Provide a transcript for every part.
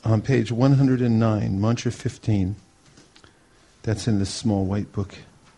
on page 109, mantra 15. That's in this small white book.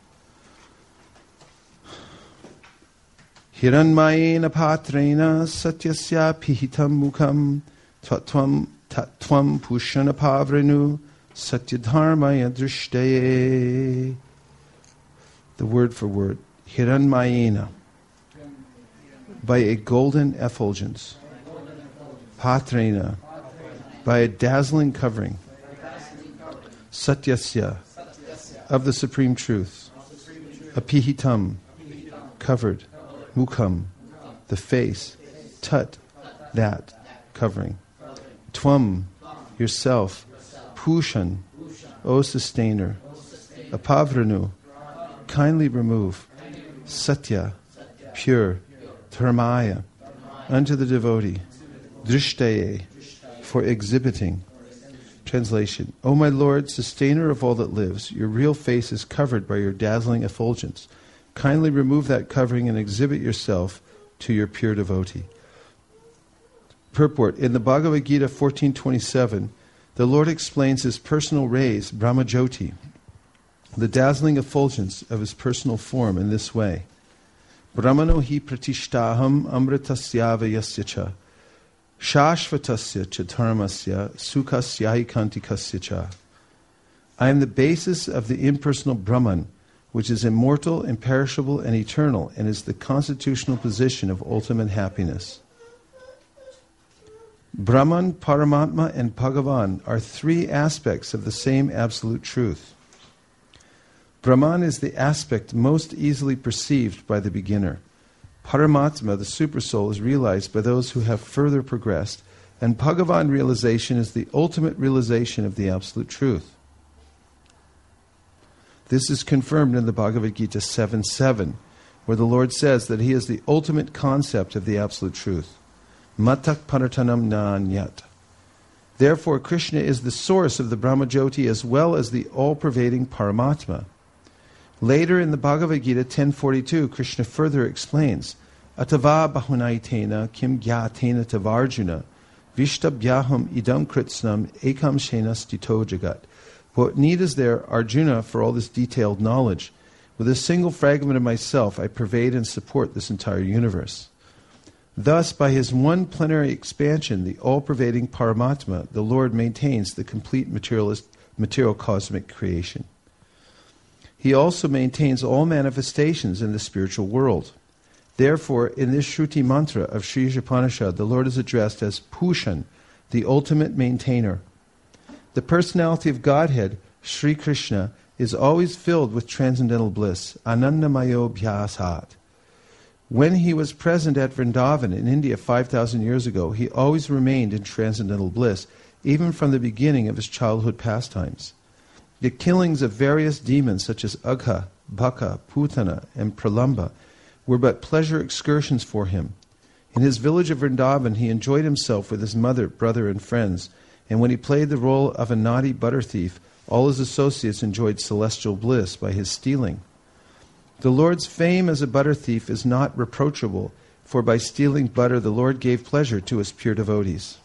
Hiranmayena patrena satyasya pihitam mukham tatvam pushana pavrenu satyadharmaya drishtaye. The word for word. Hiranmayena. By a golden effulgence. Patrena. By a dazzling covering. Satyasya. Of the supreme truth. Apihitam. Covered. Mukham. The face. Tat. That. Covering. Tvam. Yourself. Pushan. O sustainer. Apavranu. Kindly remove. Satya. Pure. Dharmaya. Unto the devotee. Drishtaye. For exhibiting. Translation. O my Lord, sustainer of all that lives, your real face is covered by your dazzling effulgence. Kindly remove that covering and exhibit yourself to your pure devotee. Purport. In the Bhagavad Gita 14:27, the Lord explains his personal rays, Brahmajyoti, the dazzling effulgence of his personal form in this way. Brahmano hi pratishtaham amritasyava yasya shashvatasya cha dharmasya sukasya kantikasya cha. I am the basis of the impersonal Brahman, which is immortal, imperishable, and eternal, and is the constitutional position of ultimate happiness. Brahman, Paramatma, and Bhagavan are three aspects of the same absolute truth. Brahman is the aspect most easily perceived by the beginner. Paramatma, the Supersoul, is realized by those who have further progressed, and Bhagavan realization is the ultimate realization of the absolute truth. This is confirmed in the Bhagavad Gita 7:7, where the Lord says that he is the ultimate concept of the absolute truth. Matak paratanam nanyat. Therefore, Krishna is the source of the Brahmajyoti as well as the all-pervading Paramatma. Later in the Bhagavad Gita 10:42, Krishna further explains, Atava bahunaitena kim gyatena tavarjuna vishtabhyaham idam kritsnam ekam shena stito jagat. What need is there, Arjuna, for all this detailed knowledge? With a single fragment of myself, I pervade and support this entire universe. Thus, by his one plenary expansion, the all-pervading Paramatma, the Lord maintains the complete material cosmic creation. He also maintains all manifestations in the spiritual world. Therefore, in this Shruti mantra of Sri Upanishad, the Lord is addressed as Pushan, the ultimate maintainer. The personality of Godhead, Sri Krishna, is always filled with transcendental bliss, Anandamayo Bhyasat. When he was present at Vrindavan in India 5,000 years ago, he always remained in transcendental bliss, even from the beginning of his childhood pastimes. The killings of various demons such as Agha, Bhaka, Putana, and Pralamba were but pleasure excursions for him. In his village of Vrindavan, he enjoyed himself with his mother, brother, and friends, and when he played the role of a naughty butter thief, all his associates enjoyed celestial bliss by his stealing. The Lord's fame as a butter thief is not reproachable, for by stealing butter the Lord gave pleasure to his pure devotees.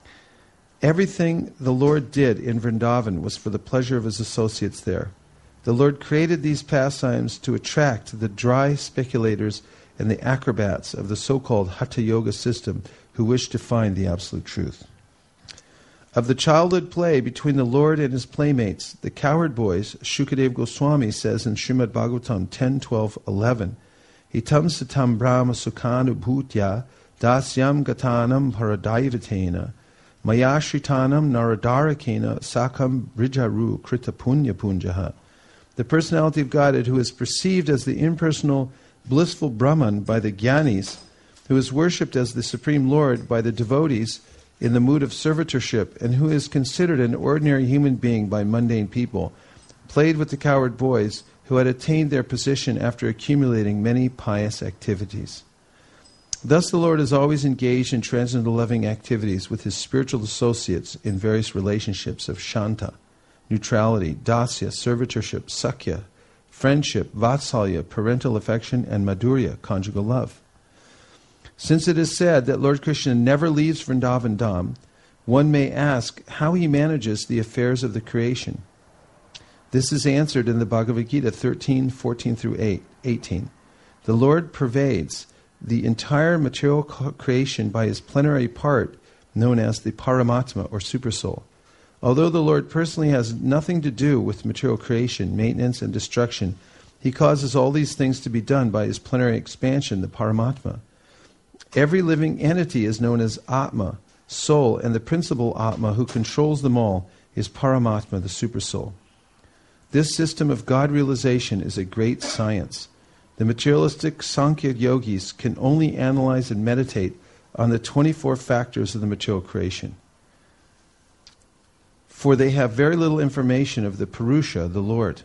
Everything the Lord did in Vrindavan was for the pleasure of his associates there. The Lord created these pastimes to attract the dry speculators and the acrobats of the so-called Hatha Yoga system who wish to find the absolute truth. Of the childhood play between the Lord and his playmates, the cowherd boys, Shukadev Goswami says in Srimad Bhagavatam 10:12-11, Hitam satam brahma sukhanu bhutya dasyam gatanam paradaivatena mayashritanam naradarakena sakam brijaru krita punya punjaha. The personality of Godhead, who is perceived as the impersonal, blissful Brahman by the Jnanis, who is worshipped as the Supreme Lord by the devotees in the mood of servitorship, and who is considered an ordinary human being by mundane people, played with the cowherd boys who had attained their position after accumulating many pious activities. Thus the Lord is always engaged in transcendental loving activities with his spiritual associates in various relationships of Shanta, neutrality, Dasya, servitorship, Sakya, friendship, Vatsalya, parental affection, and Madhurya, conjugal love. Since it is said that Lord Krishna never leaves Vrindavan Dham, One may ask how he manages the affairs of the creation. This is answered in the Bhagavad Gita 13:14 through 18. The Lord pervades the entire material creation by his plenary part, known as the Paramatma or Supersoul. Although the Lord personally has nothing to do with material creation, maintenance, and destruction, he causes all these things to be done by his plenary expansion, the Paramatma. Every living entity is known as Atma, soul, and the principal Atma who controls them all is Paramatma, the Supersoul. This system of God realization is a great science. The materialistic Sankhya yogis can only analyze and meditate on the 24 factors of the material creation, for they have very little information of the Purusha, the Lord.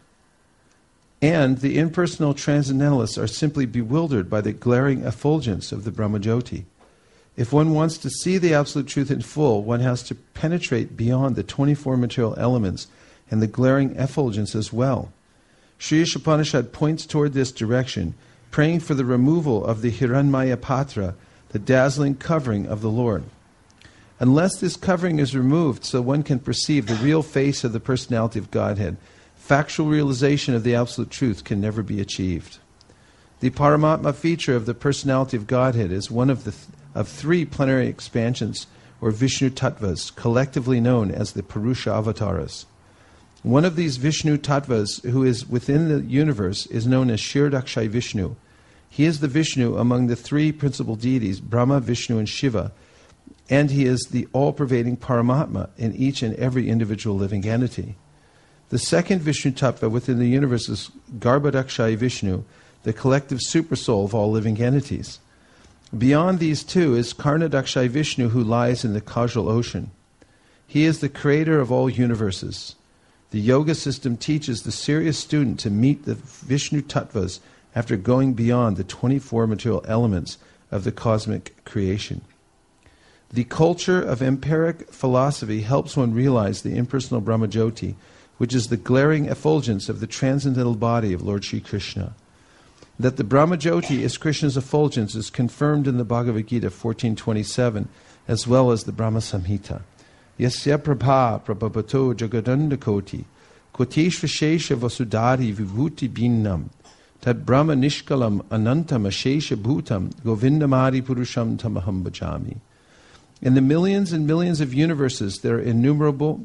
And the impersonal transcendentalists are simply bewildered by the glaring effulgence of the Brahmajyoti. If one wants to see the Absolute Truth in full, one has to penetrate beyond the 24 material elements and the glaring effulgence as well. Sri Ishopanishad points toward this direction, praying for the removal of the Hiranmaya Patra, the dazzling covering of the Lord. Unless this covering is removed so one can perceive the real face of the personality of Godhead, factual realization of the Absolute Truth can never be achieved. The Paramatma feature of the personality of Godhead is one of three plenary expansions, or Vishnu Tattvas, collectively known as the Purusha Avataras. One of these Vishnu Tattvas, who is within the universe, is known as Kshirodakshai Vishnu. He is the Vishnu among the three principal deities, Brahma, Vishnu, and Shiva, and he is the all-pervading Paramatma in each and every individual living entity. The second Vishnu Tattva within the universe is Garbhodakshai Vishnu, the collective supersoul of all living entities. Beyond these two is Karnadakshai Vishnu, who lies in the causal ocean. He is the creator of all universes. The yoga system teaches the serious student to meet the Vishnu Tattvas after going beyond the 24 material elements of the cosmic creation. The culture of empiric philosophy helps one realize the impersonal Brahmajyoti, which is the glaring effulgence of the transcendental body of Lord Sri Krishna. That the Brahmajyoti is Krishna's effulgence is confirmed in the Bhagavad Gita 14:27, as well as the Brahma Samhita. Yasya prabha prabhapato jagadandakoti koteshvashesha vasudhari vibhuti binnam tad brahma nishkalam anantam ashesha bhutam govindamadi purusham tamaham bhajami. In the millions and millions of universes there are innumerable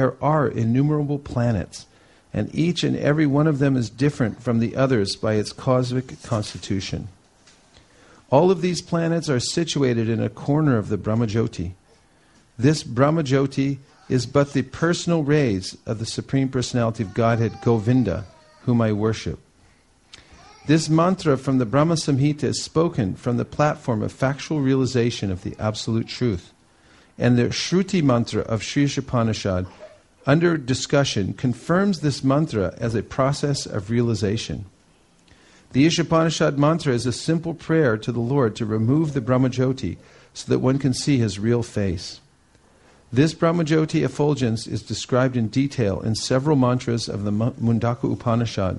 planets, and each and every one of them is different from the others by its cosmic constitution. All of these planets are situated in a corner of the Brahmajyoti. This Brahmajyoti is but the personal rays of the Supreme Personality of Godhead, Govinda, whom I worship. This mantra from the Brahma Samhita is spoken from the platform of factual realization of the Absolute Truth. And the Shruti mantra of Sri Ishopanishad, under discussion, confirms this mantra as a process of realization. The Ishopanishad mantra is a simple prayer to the Lord to remove the Brahmajyoti so that one can see his real face. This Brahmajyoti effulgence is described in detail in several mantras of the Mundaka Upanishad.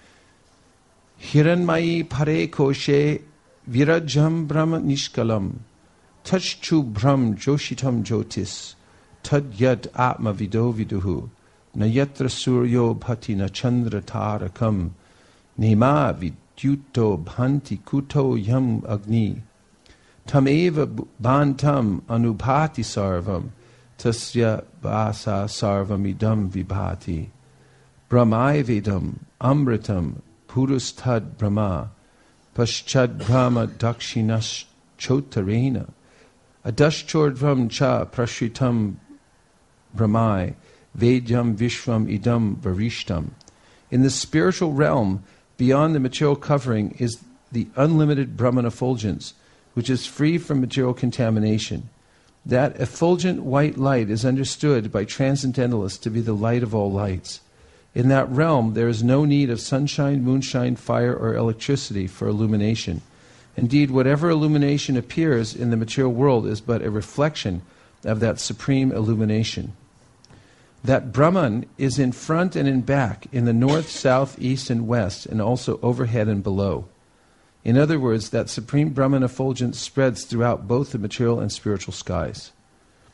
Hiranmayi pare koshe virajam brahma nishkalam tachchu brahm joshitam jyotis tad yad atma vido viduhu nayatra suryo bhati na chandra tarakam nema vidyuto bhanti kuto yam agni tam eva bhantam anubhati sarvam tasya vasa sarvam idam vibhati brahmai vedam amritam purustad brahma paschad brahma dakshinas chotarena adashchordvam cha prashritam brahmai vedyam vishvam idam varishtam. In the spiritual realm, beyond the material covering, is the unlimited Brahman effulgence, which is free from material contamination. That effulgent white light is understood by transcendentalists to be the light of all lights. In that realm, there is no need of sunshine, moonshine, fire, or electricity for illumination. Indeed, whatever illumination appears in the material world is but a reflection of that supreme illumination. That Brahman is in front and in back, in the north, south, east, and west, and also overhead and below. In other words, that supreme Brahman effulgence spreads throughout both the material and spiritual skies.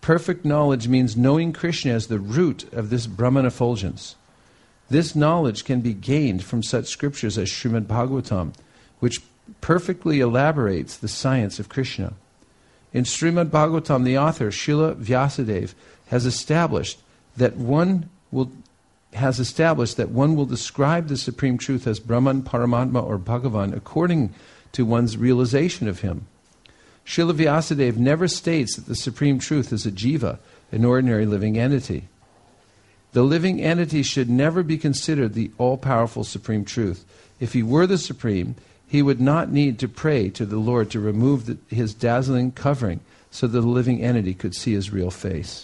Perfect knowledge means knowing Krishna as the root of this Brahman effulgence. This knowledge can be gained from such scriptures as Srimad Bhagavatam, which perfectly elaborates the science of Krishna. In Srimad Bhagavatam, the author, Srila Vyasadeva, has established that one will describe the Supreme Truth as Brahman, Paramatma, or Bhagavan according to one's realization of him. Srila Vyasadeva never states that the Supreme Truth is a jiva, an ordinary living entity. The living entity should never be considered the all-powerful Supreme Truth. If he were the Supreme, he would not need to pray to the Lord to remove his dazzling covering so that the living entity could see his real face.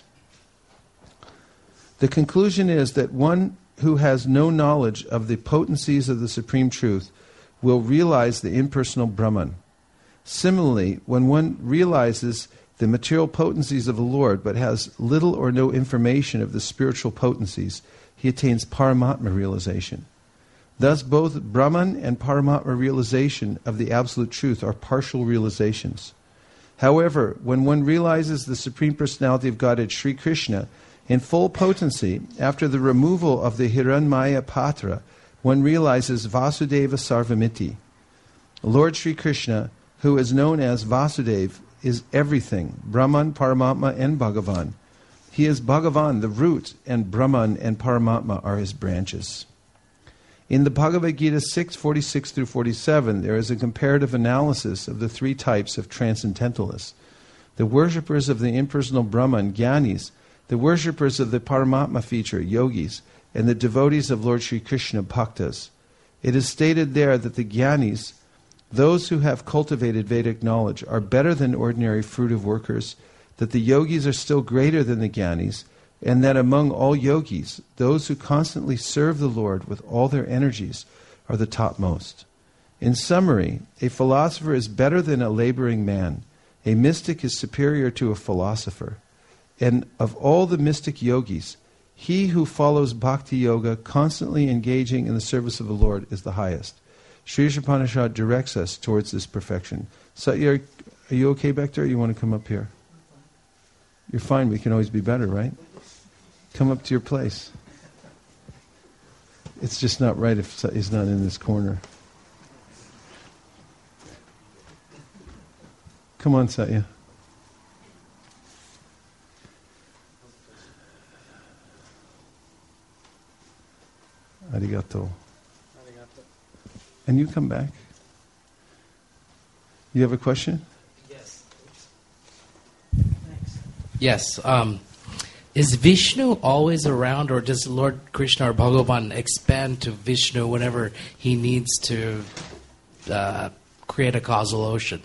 The conclusion is that one who has no knowledge of the potencies of the Supreme Truth will realize the impersonal Brahman. Similarly, when one realizes the material potencies of the Lord but has little or no information of the spiritual potencies, he attains Paramatma realization. Thus, both Brahman and Paramatma realization of the Absolute Truth are partial realizations. However, when one realizes the Supreme Personality of Godhead, Sri Krishna, in full potency, after the removal of the Hiranmaya Patra, one realizes Vasudeva Sarvamiti. Lord Sri Krishna, who is known as Vasudeva, is everything, Brahman, Paramatma, and Bhagavan. He is Bhagavan, the root, and Brahman and Paramatma are his branches. In the Bhagavad Gita 6:46 through 47, there is a comparative analysis of the three types of transcendentalists: the worshippers of the impersonal Brahman, Gyanis; the worshippers of the Paramatma feature, Yogis; and the devotees of Lord Sri Krishna, Bhaktas. It is stated there that the Gyanis, those who have cultivated Vedic knowledge, are better than ordinary fruitive workers, that the Yogis are still greater than the Gyanis, and that among all Yogis, those who constantly serve the Lord with all their energies are the topmost. In summary, a philosopher is better than a laboring man. A mystic is superior to a philosopher. And of all the mystic yogis, he who follows bhakti yoga, constantly engaging in the service of the Lord, is the highest. Sri Upanishad directs us towards this perfection. Satya, are you okay back there? Or you want to come up here? You're fine. We can always be better, right? Come up to your place. It's just not right if he's not in this corner. Come on, Satya. Arigato. And you come back. You have a question? Yes. Thanks. Yes. Is Vishnu always around, or does Lord Krishna or Bhagavan expand to Vishnu whenever he needs to create a causal ocean?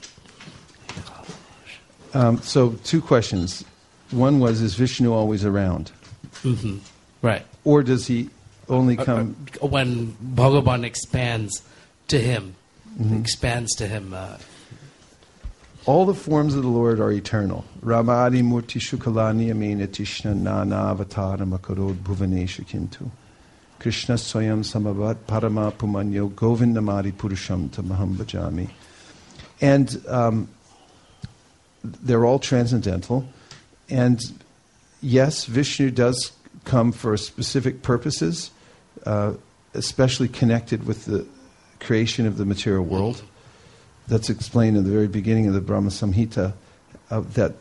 So, two questions. One was, is Vishnu always around? Mm-hmm. Right. Or does he only come... when Bhagavan expands to him, expands to him... all the forms of the Lord are eternal. Ramadi murti shukalani amena tishna nana avataram akarod bhuvanesha kintu. Krishna swayam samavat parama pumanyo govindamadi purusham tamaham bhajami. And they're all transcendental. And yes, Vishnu does come for specific purposes, especially connected with the creation of the material world. That's explained in the very beginning of the Brahma Samhita, that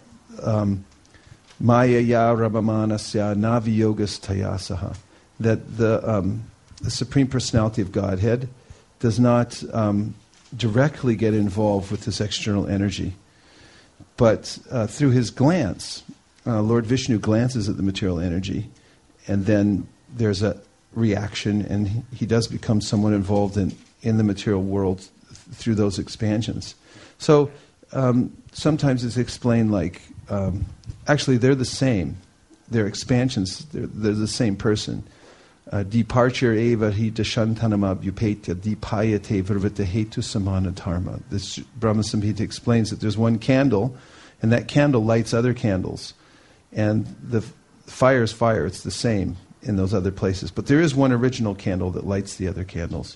Maya ya Rabamanasya Navi Yogas Tayasaha, that the Supreme Personality of Godhead does not directly get involved with this external energy. But through his glance, Lord Vishnu glances at the material energy, and then there's a reaction, and he does become somewhat involved in the material world through those expansions. So sometimes it's explained like, actually they're the same. They're expansions. They're the same person. Departure eva hi dashantanama bhupetya dipayate varvata hetu samana dharma. This Brahma Samhita explains that there's one candle, and that candle lights other candles. And the fire is fire. It's the same in those other places. But there is one original candle that lights the other candles.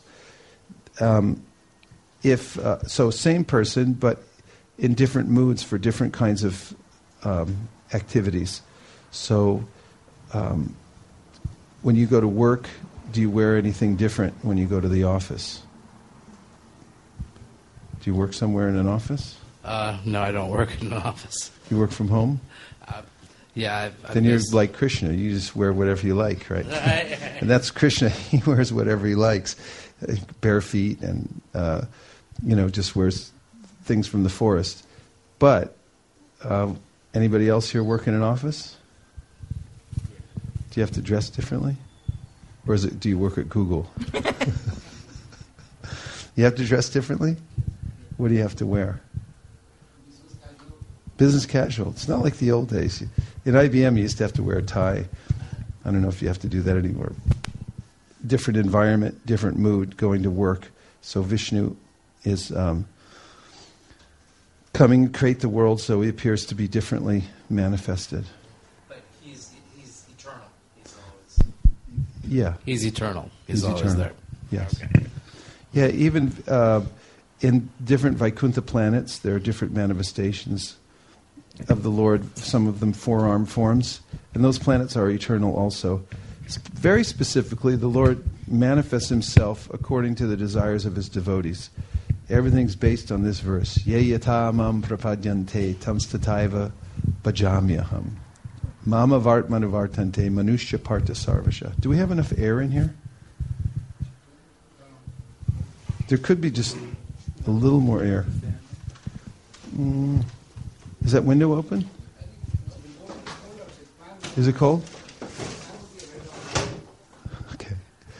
So same person, but in different moods for different kinds of activities. So when you go to work, do you wear anything different when you go to the office? Do you work somewhere in an office? No, I don't work in an office. You work from home? Yeah. Then you're like Krishna. You just wear whatever you like, right? And that's Krishna. He wears whatever he likes. Bare feet and, just wears things from the forest. But anybody else here work in an office? Do you have to dress differently? Or do you work at Google? You have to dress differently? What do you have to wear? Business casual. It's not like the old days. In IBM, you used to have to wear a tie. I don't know if you have to do that anymore. Different environment, different mood, going to work. So Vishnu is coming to create the world, so he appears to be differently manifested. But he's eternal. He's always. Yeah. He's eternal. He's always eternal. there. Yes. Okay. Yeah, even in different Vaikuntha planets, there are different manifestations of the Lord, some of them four-arm forms, and those planets are eternal also. Very specifically, the Lord manifests himself according to the desires of his devotees. Everything's based on this verse. Ye yata mam prapadyante tamstataiva bhajamyaham. Mama vartmanuvartante manushya parta sarvasha. Do we have enough air in here? There could be just a little more air. Is that window open? Is it cold? Okay.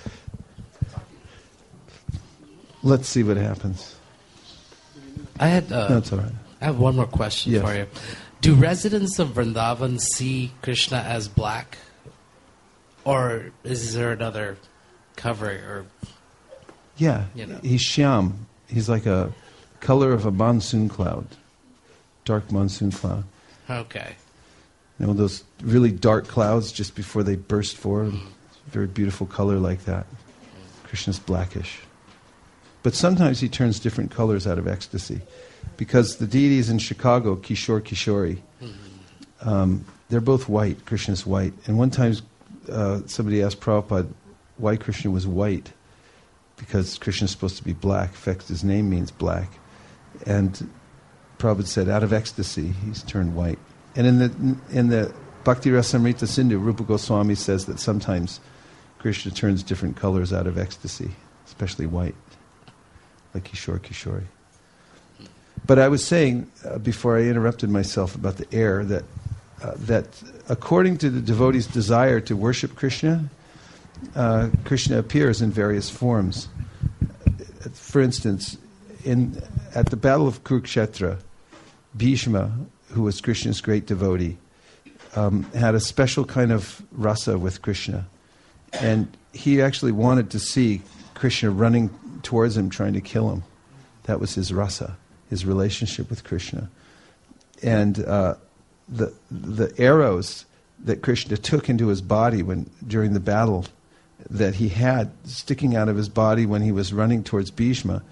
Let's see what happens. I had. No, it's all right. I have one more question Yes. for you. Do residents of Vrindavan see Krishna as black, or is there another covering? Or Yeah, You know. he's Shyam. He's like a color of a monsoon cloud, dark monsoon cloud. okay, You know, those really dark clouds just before they burst forward. Very beautiful color like that. Krishna's blackish. But sometimes he turns different colors out of ecstasy. Because the deities in Chicago, Kishore Kishori, they're both white. Krishna's white. And one time somebody asked Prabhupada why Krishna was white. Because Krishna's supposed to be black. In fact, his name means black. And Prabhupada said, out of ecstasy, he's turned white. And in the Bhakti Rasamrita Sindhu, Rupa Goswami says that sometimes Krishna turns different colors out of ecstasy, especially white, like Kishore Kishori. But I was saying, before I interrupted myself about the air, that according to the devotee's desire to worship Krishna, Krishna appears in various forms. For instance, at the Battle of Kurukshetra, Bhishma, who was Krishna's great devotee, had a special kind of rasa with Krishna. And he actually wanted to see Krishna running towards him, trying to kill him. That was his rasa, his relationship with Krishna. And the arrows that Krishna took into his body during the battle that he had sticking out of his body when he was running towards Bhishma,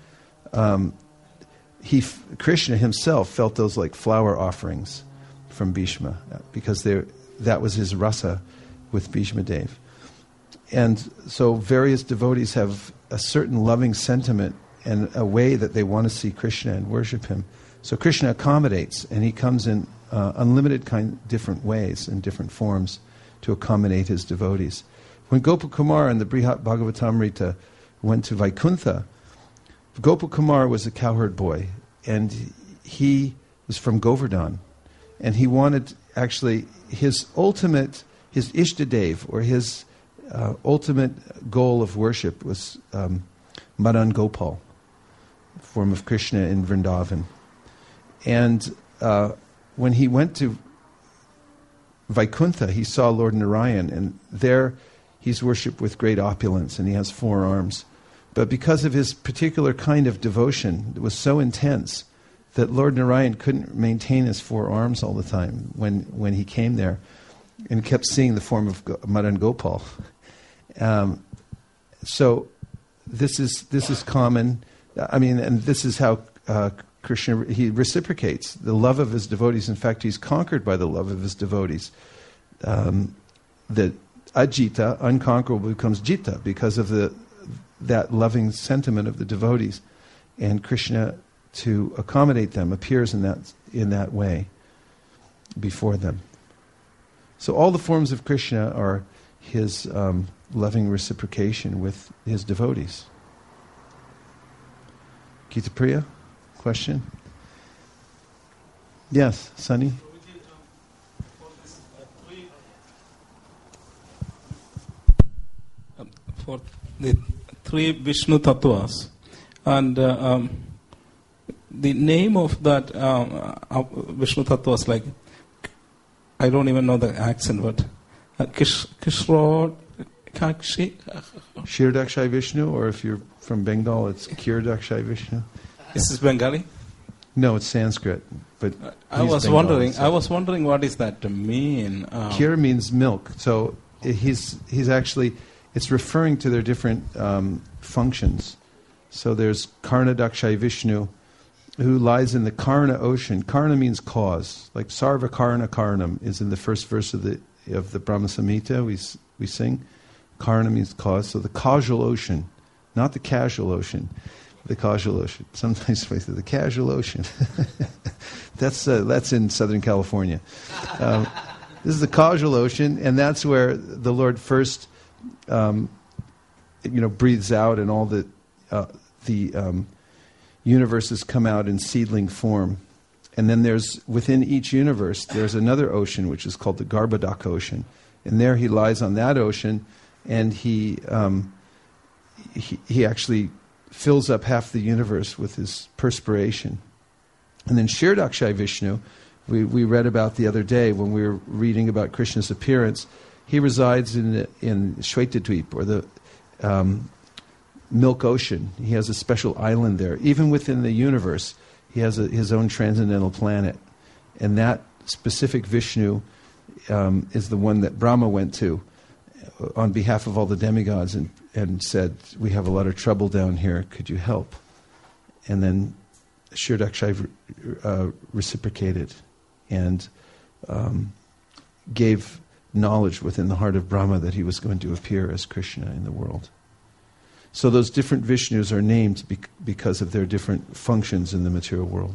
Krishna himself felt those like flower offerings from Bhishma, because that was his rasa with Bhishma Dev. And so various devotees have a certain loving sentiment and a way that they want to see Krishna and worship him. So Krishna accommodates, and he comes in unlimited different ways and different forms to accommodate his devotees. When Gopakumar and the Brihat Bhagavatamrita went to Vaikuntha, Gopakumar was a cowherd boy, and he was from Govardhan. And he wanted, actually, his Ishtadev, or his ultimate goal of worship was Madan Gopal, form of Krishna in Vrindavan. And when he went to Vaikuntha, he saw Lord Narayan, and there he's worshipped with great opulence, and he has 4 arms. But because of his particular kind of devotion, it was so intense that Lord Narayan couldn't maintain his 4 arms all the time when he came there, and kept seeing the form of Madan Gopal. So this is common. I mean, and this is how Krishna, he reciprocates the love of his devotees. In fact, he's conquered by the love of his devotees. The ajita, unconquerable, becomes jita because of that loving sentiment of the devotees. And Krishna, to accommodate them, appears in that way before them. So all the forms of Krishna are his loving reciprocation with his devotees. Gita Priya, question? Yes, Sunny? For the three Vishnu Tattvas, and the name of that Vishnu Tattvas, like, I don't even know the accent, but Kishro Kakshi. Kshirodakshay Vishnu, or if you're from Bengal, it's Kshirodakshay Vishnu. Is this Bengali? No, it's Sanskrit. But I was wondering what is that mean? Kir means milk. So he's actually, it's referring to their different functions. So there's Karnadakshay Vishnu, who lies in the Karna ocean. Karna means cause. Like Sarva Karna Karnam is in the first verse of the Brahma Samhita we sing. Karna means cause. So the causal ocean, not the casual ocean. The causal ocean. Sometimes we say the casual ocean. That's in Southern California. This is the causal ocean, and that's where the Lord first, breathes out, and all the universes come out in seedling form. And then within each universe, there's another ocean, which is called the Garbhodak ocean. And there he lies on that ocean, and he actually fills up half the universe with his perspiration. And then Kshirodakshay Vishnu, we read about the other day when we were reading about Krishna's appearance. He resides in Shvetadvip, or the Milk Ocean. He has a special island there. Even within the universe, he has his own transcendental planet. And that specific Vishnu is the one that Brahma went to on behalf of all the demigods and said, "We have a lot of trouble down here, could you help?" And then Kshirodakshay reciprocated and gave knowledge within the heart of Brahma that he was going to appear as Krishna in the world. So those different Vishnus are named because of their different functions in the material world.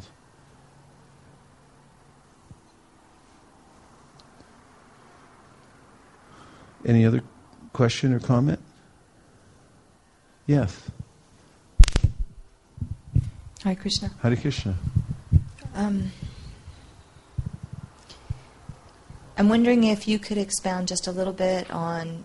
Any other question or comment? Yes. Hare Krishna. Hare Krishna. I'm wondering if you could expound just a little bit on,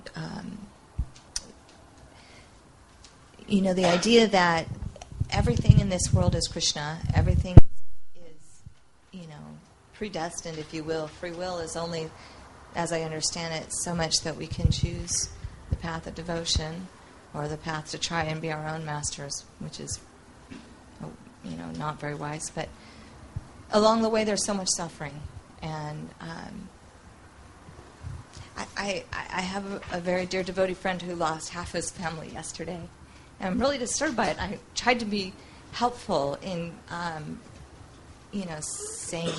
the idea that everything in this world is Krishna. Everything is, predestined, if you will. Free will is only, as I understand it, so much that we can choose the path of devotion or the path to try and be our own masters, which is, not very wise. But along the way, there's so much suffering. And I have a very dear devotee friend who lost half his family yesterday. And I'm really disturbed by it. I tried to be helpful in, saying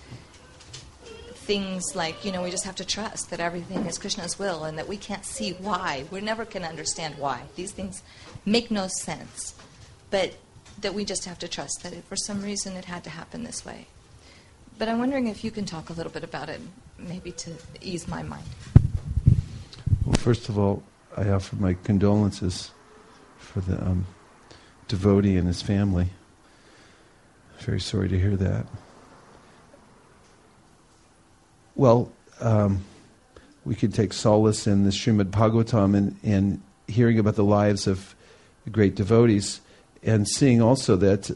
things like, we just have to trust that everything is Krishna's will and that we can't see why. We never can understand why. These things make no sense. But that we just have to trust that for some reason it had to happen this way. But I'm wondering if you can talk a little bit about it, maybe to ease my mind. Well, first of all, I offer my condolences for the devotee and his family. Very sorry to hear that. Well, we could take solace in the Srimad Bhagavatam and hearing about the lives of the great devotees, and seeing also that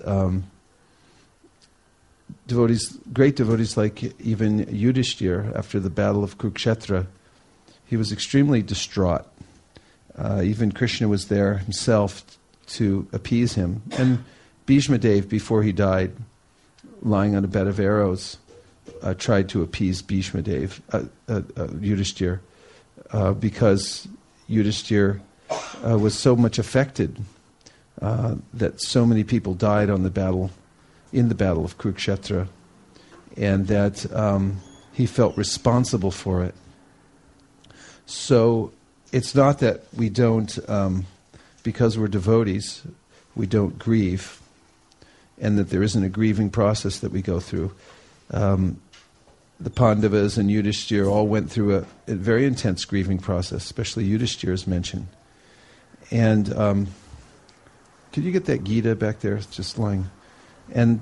great devotees like even Yudhishthira, after the battle of Kurukshetra, he was extremely distraught. Even Krishna was there himself to appease him. And Bhishma Dev, before he died, lying on a bed of arrows, tried to appease Bhishma Dev, Yudhishthira, because Yudhishthira was so much affected that so many people died on the in the Battle of Kurukshetra, and that he felt responsible for it. So it's not that we don't, because we're devotees, we don't grieve, and that there isn't a grieving process that we go through. The Pandavas and Yudhishthira all went through a very intense grieving process, especially Yudhishthira is mentioned. And could you get that Gita back there? It's just lying. And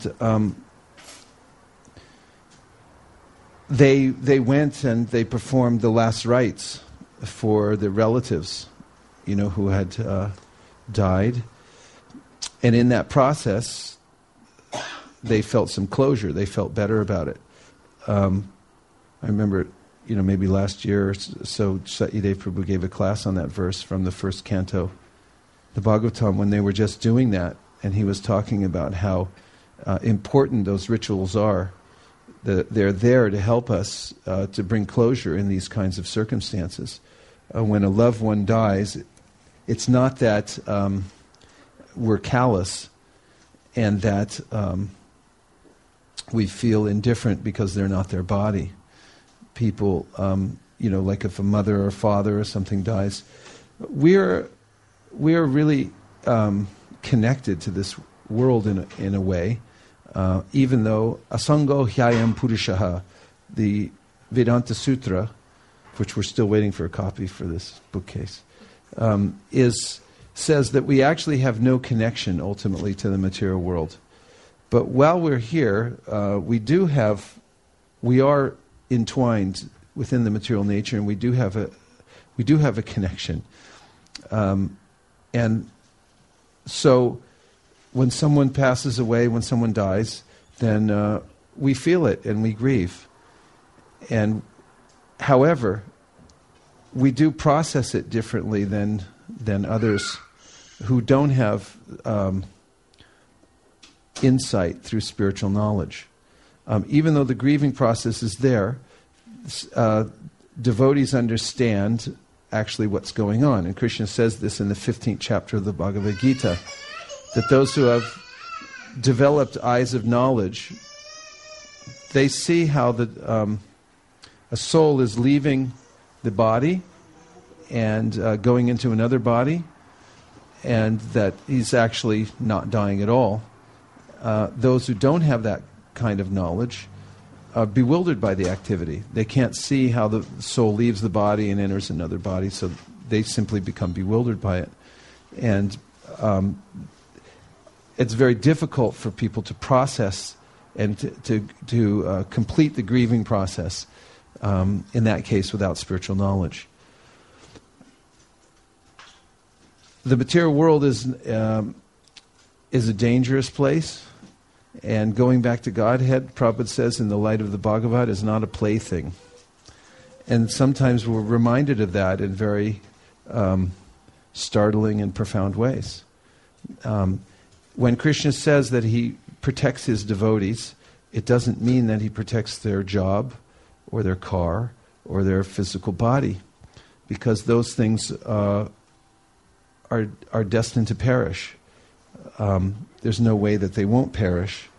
they went and they performed the last rites for the relatives, who had died. And in that process, they felt some closure. They felt better about it. I remember, maybe last year or so, Satyadev Prabhu gave a class on that verse from the first canto, the Bhagavatam, when they were just doing that, and he was talking about how important those rituals are. They're there to help us to bring closure in these kinds of circumstances. When a loved one dies, it's not that we're callous and that we feel indifferent because they're not their body. People, like if a mother or father or something dies, we are really connected to this world in a way, even though Asango Hyayam Purushaha, the Vedanta Sutra, which we're still waiting for a copy for this bookcase, says that we actually have no connection ultimately to the material world. But while we're here, we are entwined within the material nature, and we do have a connection. And so, when someone passes away, when someone dies, then we feel it and we grieve. And however, we do process it differently than others who don't have insight through spiritual knowledge. Even though the grieving process is there, devotees understand actually what's going on. And Krishna says this in the 15th chapter of the Bhagavad Gita, that those who have developed eyes of knowledge, they see how a soul is leaving the body and going into another body, and that he's actually not dying at all. Those who don't have that kind of knowledge are bewildered by the activity. They can't see how the soul leaves the body and enters another body, so they simply become bewildered by it. And it's very difficult for people to process and to complete the grieving process, in that case, without spiritual knowledge. The material world is a dangerous place. And going back to Godhead, Prabhupada says in the light of the Bhagavad, is not a plaything. And sometimes we're reminded of that in very startling and profound ways. When Krishna says that he protects his devotees, it doesn't mean that he protects their job or their car or their physical body, because those things are destined to perish. There's no way that they won't perish.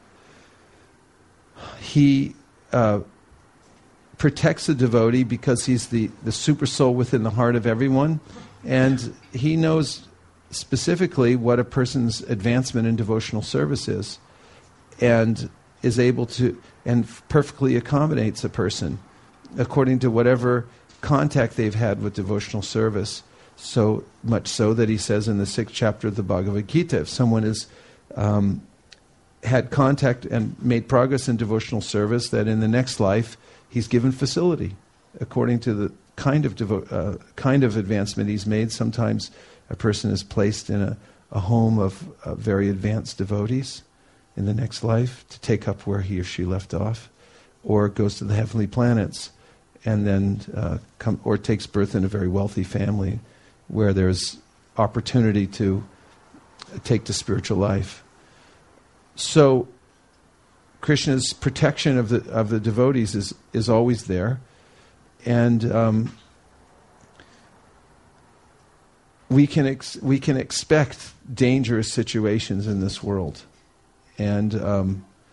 He protects the devotee because he's the super soul within the heart of everyone, and he knows specifically what a person's advancement in devotional service is, and is able to, and perfectly accommodates a person according to whatever contact they've had with devotional service. So much so that he says in the 6th chapter of the Bhagavad Gita, if someone has had contact and made progress in devotional service, that in the next life he's given facility according to the kind of advancement he's made. Sometimes a person is placed in a home of very advanced devotees in the next life to take up where he or she left off, or goes to the heavenly planets and then or takes birth in a very wealthy family where there's opportunity to take to spiritual life. So Krishna's protection of the devotees is always there, and we can expect dangerous situations in this world, and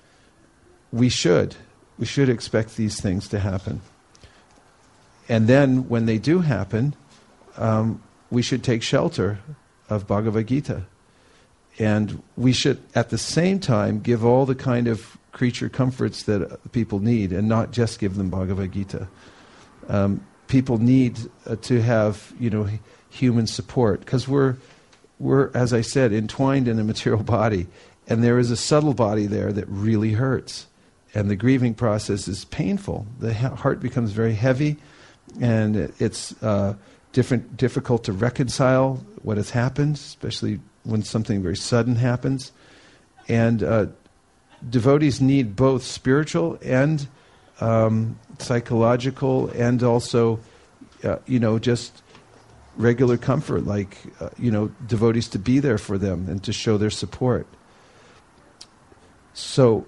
we should expect these things to happen. And then when they do happen, we should take shelter of Bhagavad Gita. And we should, at the same time, give all the kind of creature comforts that people need, and not just give them Bhagavad Gita. People need to have, human support, because we're, as I said, entwined in a material body, and there is a subtle body there that really hurts, and the grieving process is painful. The heart becomes very heavy, and it's difficult to reconcile what has happened, especially when something very sudden happens. And devotees need both spiritual and psychological, and also, just regular comfort, like, devotees to be there for them and to show their support. So,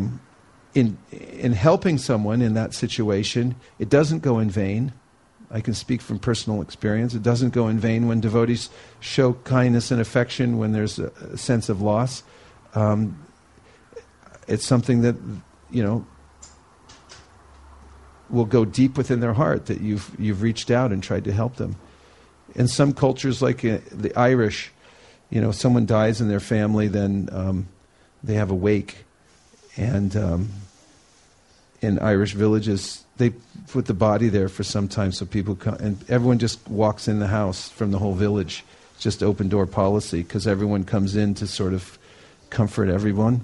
in helping someone in that situation, it doesn't go in vain. I can speak from personal experience. It doesn't go in vain when devotees show kindness and affection when there's a sense of loss. It's something that, will go deep within their heart, that you've reached out and tried to help them. In some cultures, like the Irish, someone dies in their family, then they have a wake. And in Irish villages, they put the body there for some time so people come, and everyone just walks in the house from the whole village. It's just open door policy, because everyone comes in to sort of comfort everyone.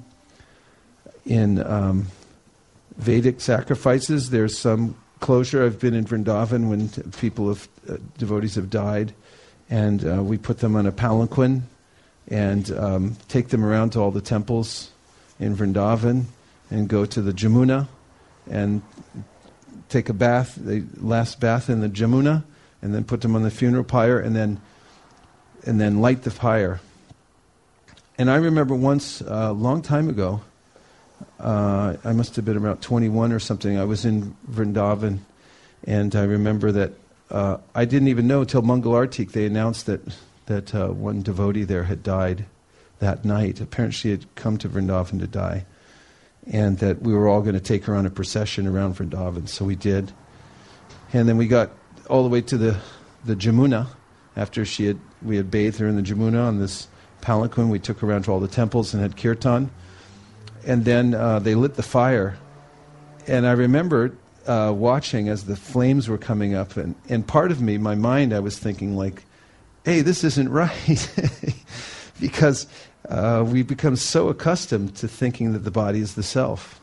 In Vedic sacrifices, there's some closure. I've been in Vrindavan when devotees have died, and we put them on a palanquin and take them around to all the temples in Vrindavan and go to the Jamuna and take a bath, the last bath in the Jamuna, and then put them on the funeral pyre, and then light the pyre. And I remember once, a long time ago, I must have been about 21 or something, I was in Vrindavan, and I remember that I didn't even know till Mangalartik they announced that one devotee there had died that night. Apparently she had come to Vrindavan to die, and that we were all going to take her on a procession around Vrindavan. So we did. And then we got all the way to the Jamuna. After we had bathed her in the Jamuna on this palanquin, we took her around to all the temples and had kirtan. And then they lit the fire. And I remember watching as the flames were coming up. And part of me, my mind, I was thinking like, hey, this isn't right. Because we become so accustomed to thinking that the body is the self.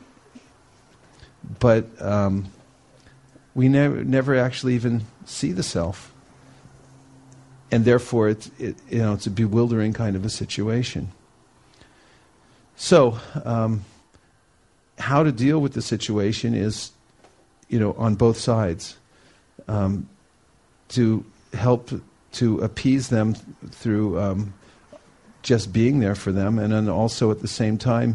But we never actually even see the self. And therefore, it's a bewildering kind of a situation. So, how to deal with the situation is, on both sides. To help to appease them through just being there for them, and then also at the same time,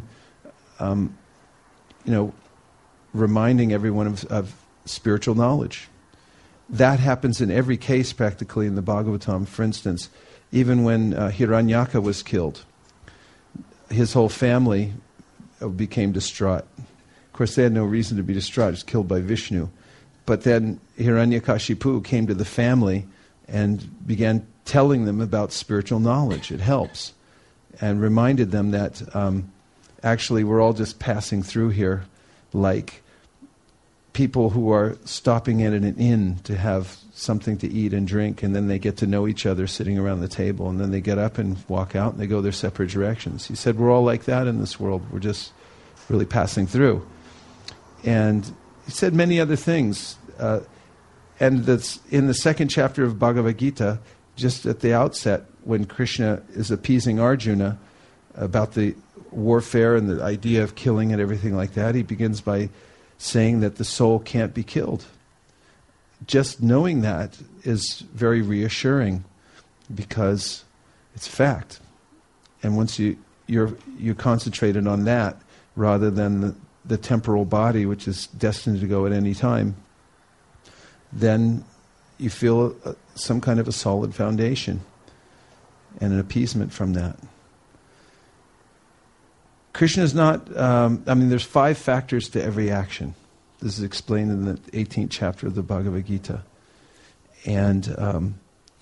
reminding everyone of spiritual knowledge. That happens in every case practically in the Bhagavatam. For instance, even when Hiranyaka was killed, his whole family became distraught. Of course, they had no reason to be distraught. He was killed by Vishnu. But then Hiranyakashipu came to the family and began telling them about spiritual knowledge. It helps. And reminded them that actually we're all just passing through here like people who are stopping in at an inn to have something to eat and drink, and then they get to know each other sitting around the table, and then they get up and walk out and they go their separate directions. He said, we're all like that in this world. We're just really passing through. And he said many other things. And that's in the second chapter of Bhagavad Gita, just at the outset, when Krishna is appeasing Arjuna about the warfare and the idea of killing and everything like that, he begins by saying that the soul can't be killed. Just knowing that is very reassuring, because it's fact. And once you're concentrated on that rather than the temporal body, which is destined to go at any time, then you feel some kind of a solid foundation and an appeasement from that. Krishna is not, there's 5 factors to every action. This is explained in the 18th chapter of the Bhagavad Gita. And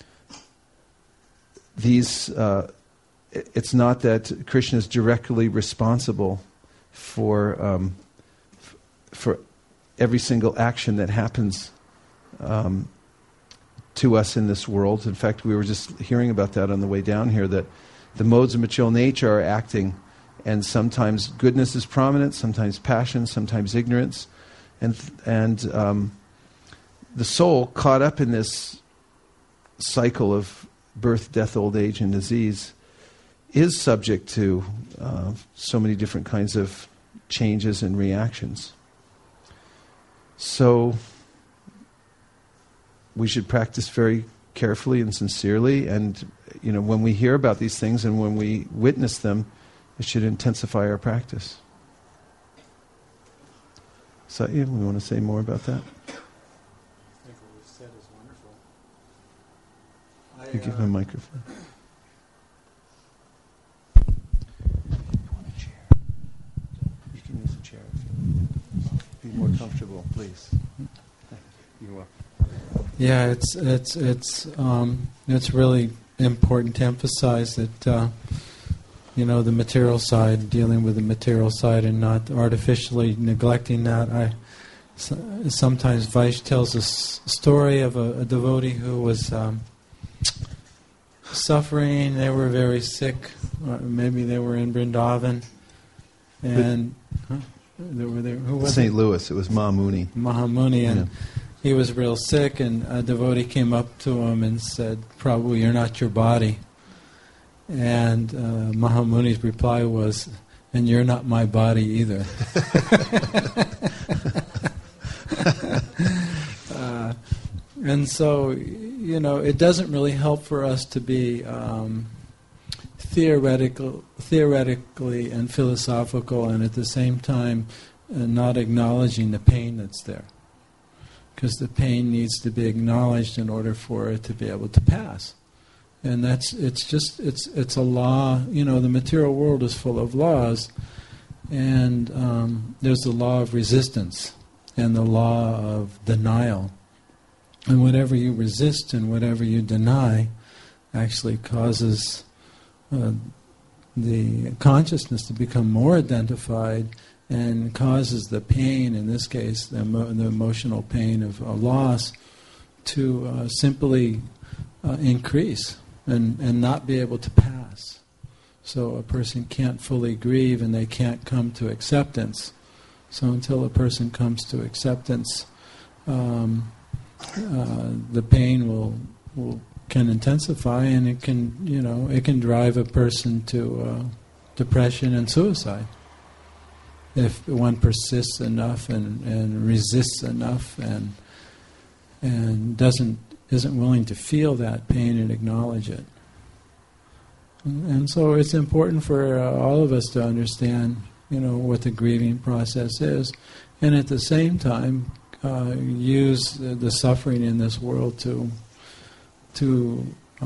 it's not that Krishna is directly responsible for every single action that happens to us in this world. In fact, we were just hearing about that on the way down here, that the modes of material nature are acting, and sometimes goodness is prominent, sometimes passion, sometimes ignorance. And the soul, caught up in this cycle of birth, death, old age, and disease, is subject to so many different kinds of changes and reactions. So we should practice very carefully and sincerely, and when we hear about these things and when we witness them, it should intensify our practice. Satya, we want to say more about that? I think what we've said is wonderful. You give him a microphone. You can use a chair if you be more comfortable, please. You're welcome. Yeah, it's really important to emphasize that the material side, dealing with the material side, and not artificially neglecting that. Sometimes Vaishya tells a story of a devotee who was suffering. They were very sick. Maybe they were in Vrindavan, and they were there. Who was St. Louis. It was Mahamuni. Mahamuni, and he was real sick. And a devotee came up to him and said, "Prabhu, you're not your body." And Mahamuni's reply was, "And you're not my body either." And so, it doesn't really help for us to be theoretically and philosophical, and at the same time not acknowledging the pain that's there. Because the pain needs to be acknowledged in order for it to be able to pass. And it's a law. The material world is full of laws, and there's the law of resistance and the law of denial. And whatever you resist and whatever you deny actually causes the consciousness to become more identified, and causes the pain, in this case the emotional pain of a loss, to simply increase and not be able to pass. So a person can't fully grieve, and they can't come to acceptance. So until a person comes to acceptance, the pain can intensify, and it can drive a person to depression and suicide. If one persists enough and resists enough and isn't willing to feel that pain and acknowledge it. And so it's important for all of us to understand, what the grieving process is, and at the same time use the suffering in this world to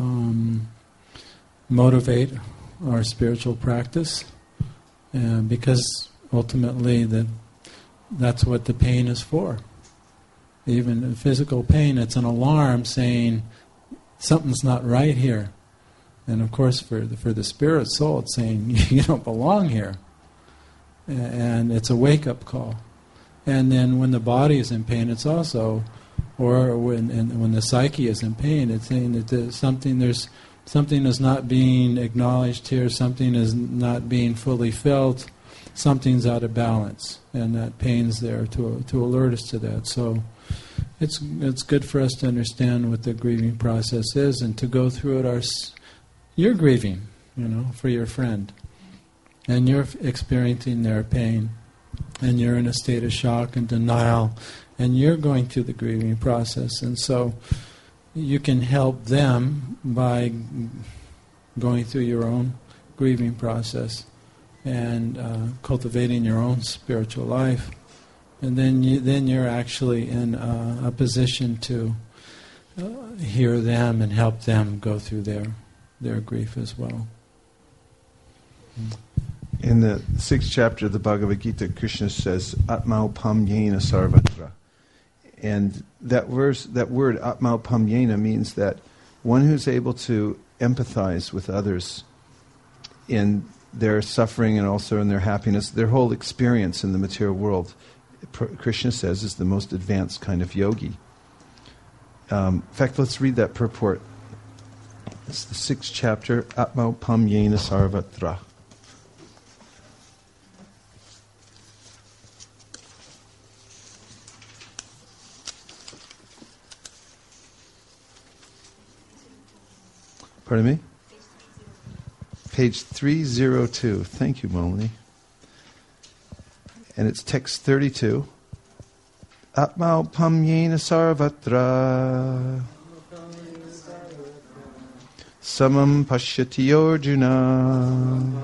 motivate our spiritual practice, because ultimately that's what the pain is for. Even physical pain, it's an alarm saying something's not right here. And of course for the spirit soul, it's saying you don't belong here. And it's a wake-up call. And then when the body is in pain, it's also, or when the psyche is in pain, it's saying that there's something is not being acknowledged here, something is not being fully felt, something's out of balance, and that pain's there to alert us to that. So it's good for us to understand what the grieving process is, and to go through it. You're grieving, for your friend, and you're experiencing their pain, and you're in a state of shock and denial, and you're going through the grieving process. And so you can help them by going through your own grieving process and cultivating your own spiritual life. And then you're actually in a position to hear them and help them go through their grief as well. In the 6th chapter of the Bhagavad Gita, Krishna says, Atmaupamyena sarvatra. And that word Atmaupamyena means that one who's able to empathize with others in their suffering and also in their happiness, their whole experience in the material world, Krishna says, is the most advanced kind of yogi. In fact, let's read that purport. It's the 6th chapter, Atmaupamyena sarvatra. Pardon me? Page 302. Thank you, Molini. And it's text 32. Atmaupamyena sarvatra samam pashyati Arjuna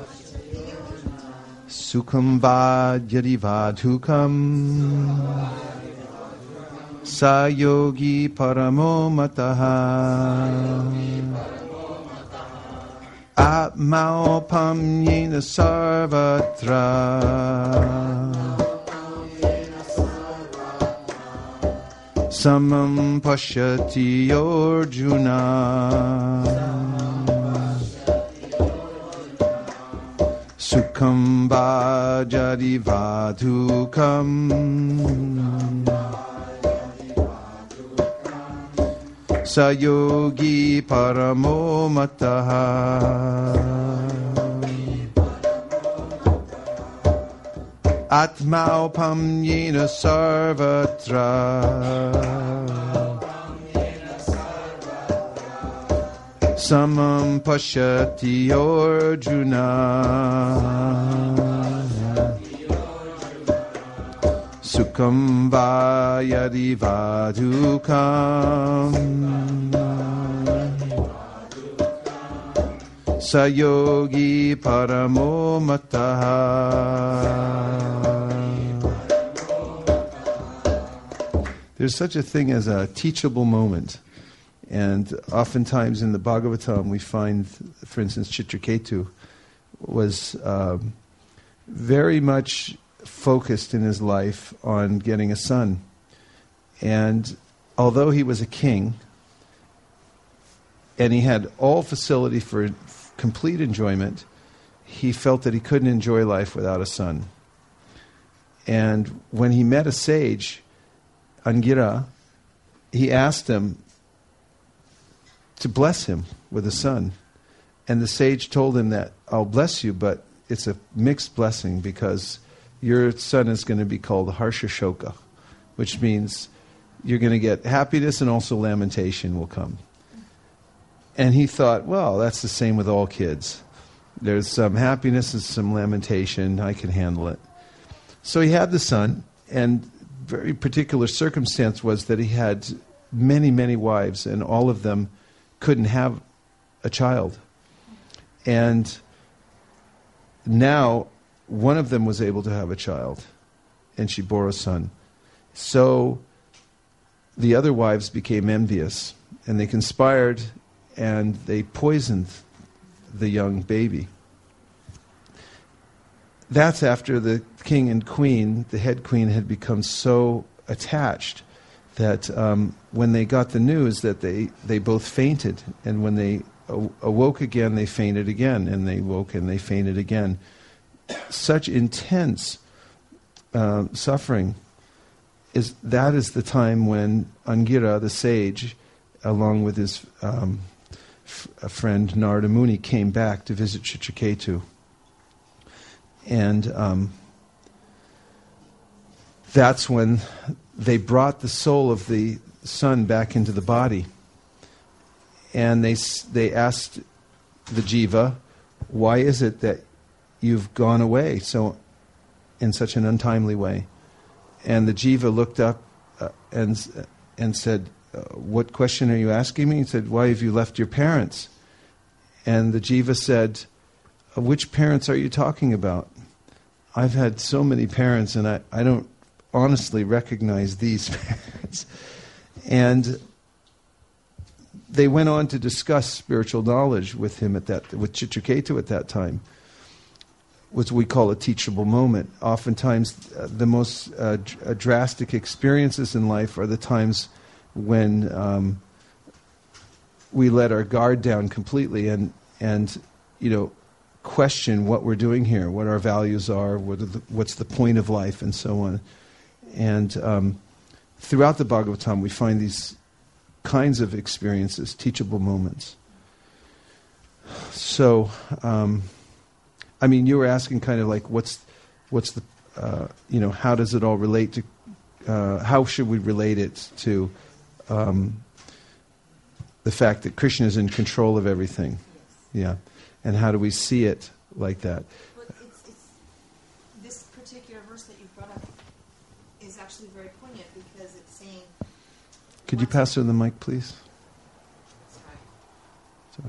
sukham vadyati vadhukam sa yogi paramo mataha Atmaupamyena sarvatra samam pashyati Arjuna sukham bhajati vadhukam sa yogi paramo mataha Atmaupamyena sarvatra samam pashyati Arjuna sukham vayadi vadhukam sa yogi paramo mataha. There's such a thing as a teachable moment. And oftentimes in the Bhagavatam we find, for instance, Chitraketu was very much focused in his life on getting a son. And although he was a king, and he had all facility for complete enjoyment, he felt that he couldn't enjoy life without a son. And when he met a sage, Angira, he asked him to bless him with a son. And the sage told him that, I'll bless you, but it's a mixed blessing because your son is going to be called Harsha Shoka, which means you're going to get happiness and also lamentation will come. And he thought, well, that's the same with all kids. There's some happiness and some lamentation. I can handle it. So he had the son, and very particular circumstance was that he had many, many wives, and all of them couldn't have a child. And now one of them was able to have a child, and she bore a son. So the other wives became envious, and they conspired, and they poisoned the young baby. That's after the king and queen, the head queen, had become so attached that when they got the news that they both fainted, and when they awoke again, they fainted again, and they woke and they fainted again. Such intense suffering is the time when Angira, the sage, along with his friend Narada Muni, came back to visit Chitraketu. And that's when they brought the soul of the son back into the body. And they asked the jiva, why is it that you've gone away in such an untimely way? And the jiva looked up and said, what question are you asking me? He said, why have you left your parents? And the jiva said, which parents are you talking about? I've had so many parents, and I don't honestly recognize these parents. And they went on to discuss spiritual knowledge with him with Chitraketu at that time. what we call a teachable moment. Oftentimes, the most drastic experiences in life are the times when we let our guard down completely and question what we're doing here, what our values are, what's the point of life, and so on. And throughout the Bhagavatam, we find these kinds of experiences, teachable moments. So, you were asking kind of like, what's the, how does it all relate to, how should we relate it to the fact that Krishna is in control of everything? Yeah. And how do we see it like that? Well, it's this particular verse that you brought up is actually very poignant because it's saying... Could you pass her the mic, please? Sorry.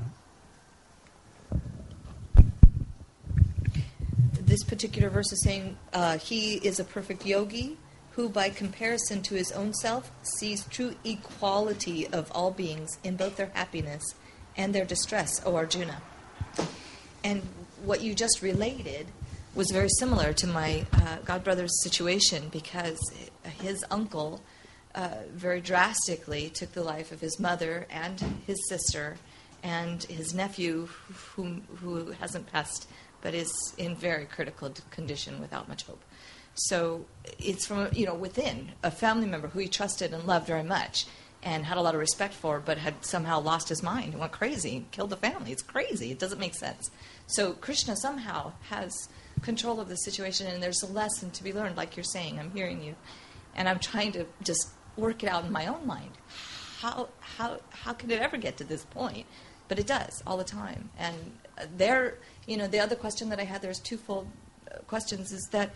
This particular verse is saying he is a perfect yogi who, by comparison to his own self, sees true equality of all beings in both their happiness and their distress, O Arjuna. And what you just related was very similar to my godbrother's situation, because his uncle very drastically took the life of his mother and his sister and his nephew, who hasn't passed but is in very critical condition without much hope. So it's from within a family member who he trusted and loved very much and had a lot of respect for, but had somehow lost his mind and went crazy, killed the family. It's crazy. It doesn't make sense. So Krishna somehow has control of the situation, and there's a lesson to be learned, like you're saying. I'm hearing you. And I'm trying to just work it out in my own mind. How could it ever get to this point? But it does, all the time. And the other question that I had, there's twofold questions, is that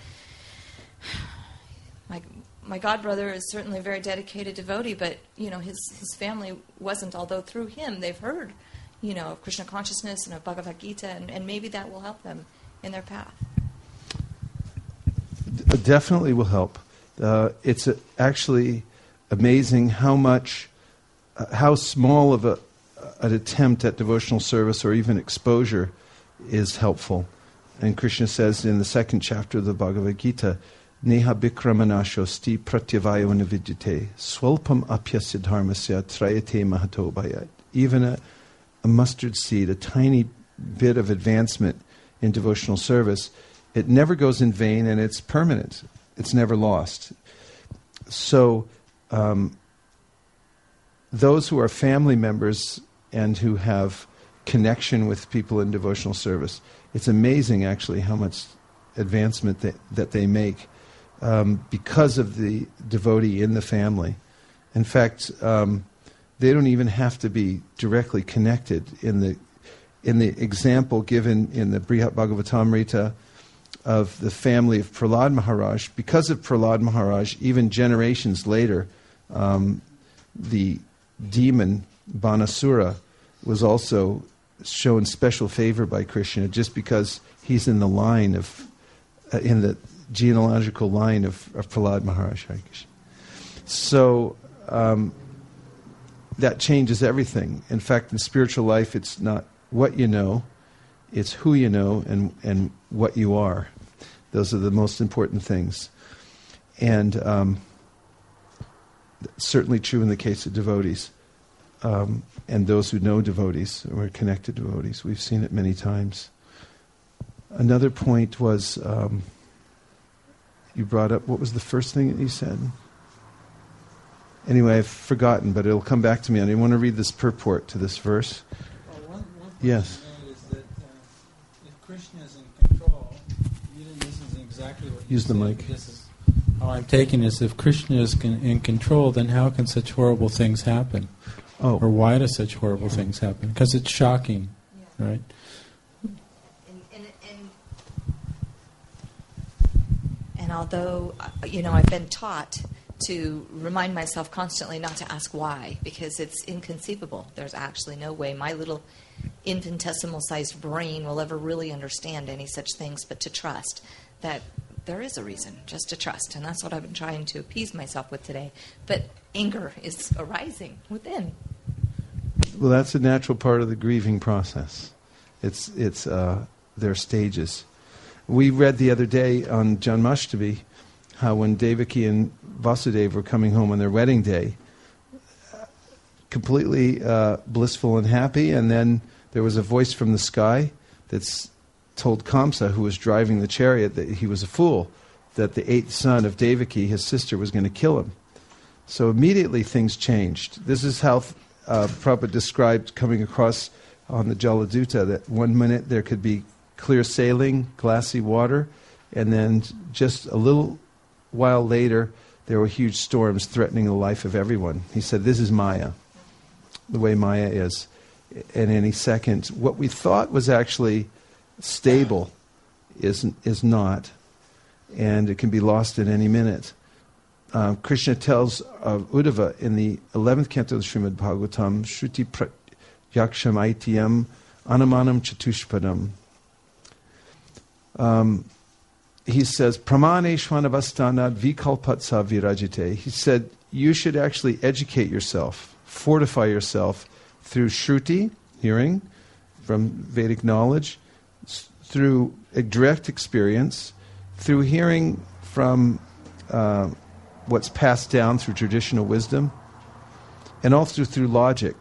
my godbrother is certainly a very dedicated devotee, but his family wasn't. Although through him they've heard, of Krishna consciousness and of Bhagavad Gita, and maybe that will help them in their path. Definitely will help. It's actually amazing how small of an attempt at devotional service or even exposure is helpful. And Krishna says in the second chapter of the Bhagavad Gita, Neha bikramanashosti pratyavayo navidyate swalpam apya siddharmasya trayate mahato bhayat. Even a mustard seed, a tiny bit of advancement in devotional service, it never goes in vain, and it's permanent. It's never lost. So those who are family members and who have connection with people in devotional service, it's amazing actually how much advancement that they make because of the devotee in the family. In fact, they don't even have to be directly connected. In the example given in the Brihat Bhagavatamrita of the family of Prahlad Maharaj, because of Prahlad Maharaj, even generations later, the demon Banasura was also shown special favor by Krishna, just because he's in the line of, in the genealogical line of Prahlad Maharaj. So that changes everything. In fact, in spiritual life, it's not what you know, it's who you know and what you are. Those are the most important things. And certainly true in the case of devotees. And those who know devotees, or are connected devotees. We've seen it many times. Another point was, you brought up, what was the first thing that you said? Anyway, I've forgotten, but it'll come back to me. And I want to read this purport to this verse. Well, one yes. thing is that if Krishna is in control, this is exactly what you Use the said. mic. This is how I'm taking this. If Krishna is in control, then how can such horrible things happen? Oh. Or why do such horrible things happen? Because it's shocking, right? And although, I've been taught to remind myself constantly not to ask why, because it's inconceivable. There's actually no way my little infinitesimal-sized brain will ever really understand any such things, but to trust that there is a reason, just to trust. And that's what I've been trying to appease myself with today. But anger is arising within. Well, that's a natural part of the grieving process. There are stages. We read the other day on Janmashtami how when Devaki and Vasudeva were coming home on their wedding day, completely blissful and happy, and then there was a voice from the sky that's told Kamsa, who was driving the chariot, that he was a fool, that the 8th son of Devaki, his sister, was going to kill him. So immediately things changed. This is how Prabhupada described coming across on the Jaladuta, that one minute there could be clear sailing, glassy water, and then just a little while later there were huge storms threatening the life of everyone. He said, this is Maya, the way Maya is. In any second, what we thought was actually stable is not, and it can be lost at any minute. Krishna tells Uddhava in the 11th canto of Srimad Bhagavatam, Shruti Yaksham Aitiyam Anamanam Chatushpadam. He says, Pramaneshvanavastanad Vikalpatsa Virajite. He said, you should actually educate yourself, fortify yourself through Shruti, hearing from Vedic knowledge, through a direct experience, through hearing from what's passed down through traditional wisdom, and also through logic,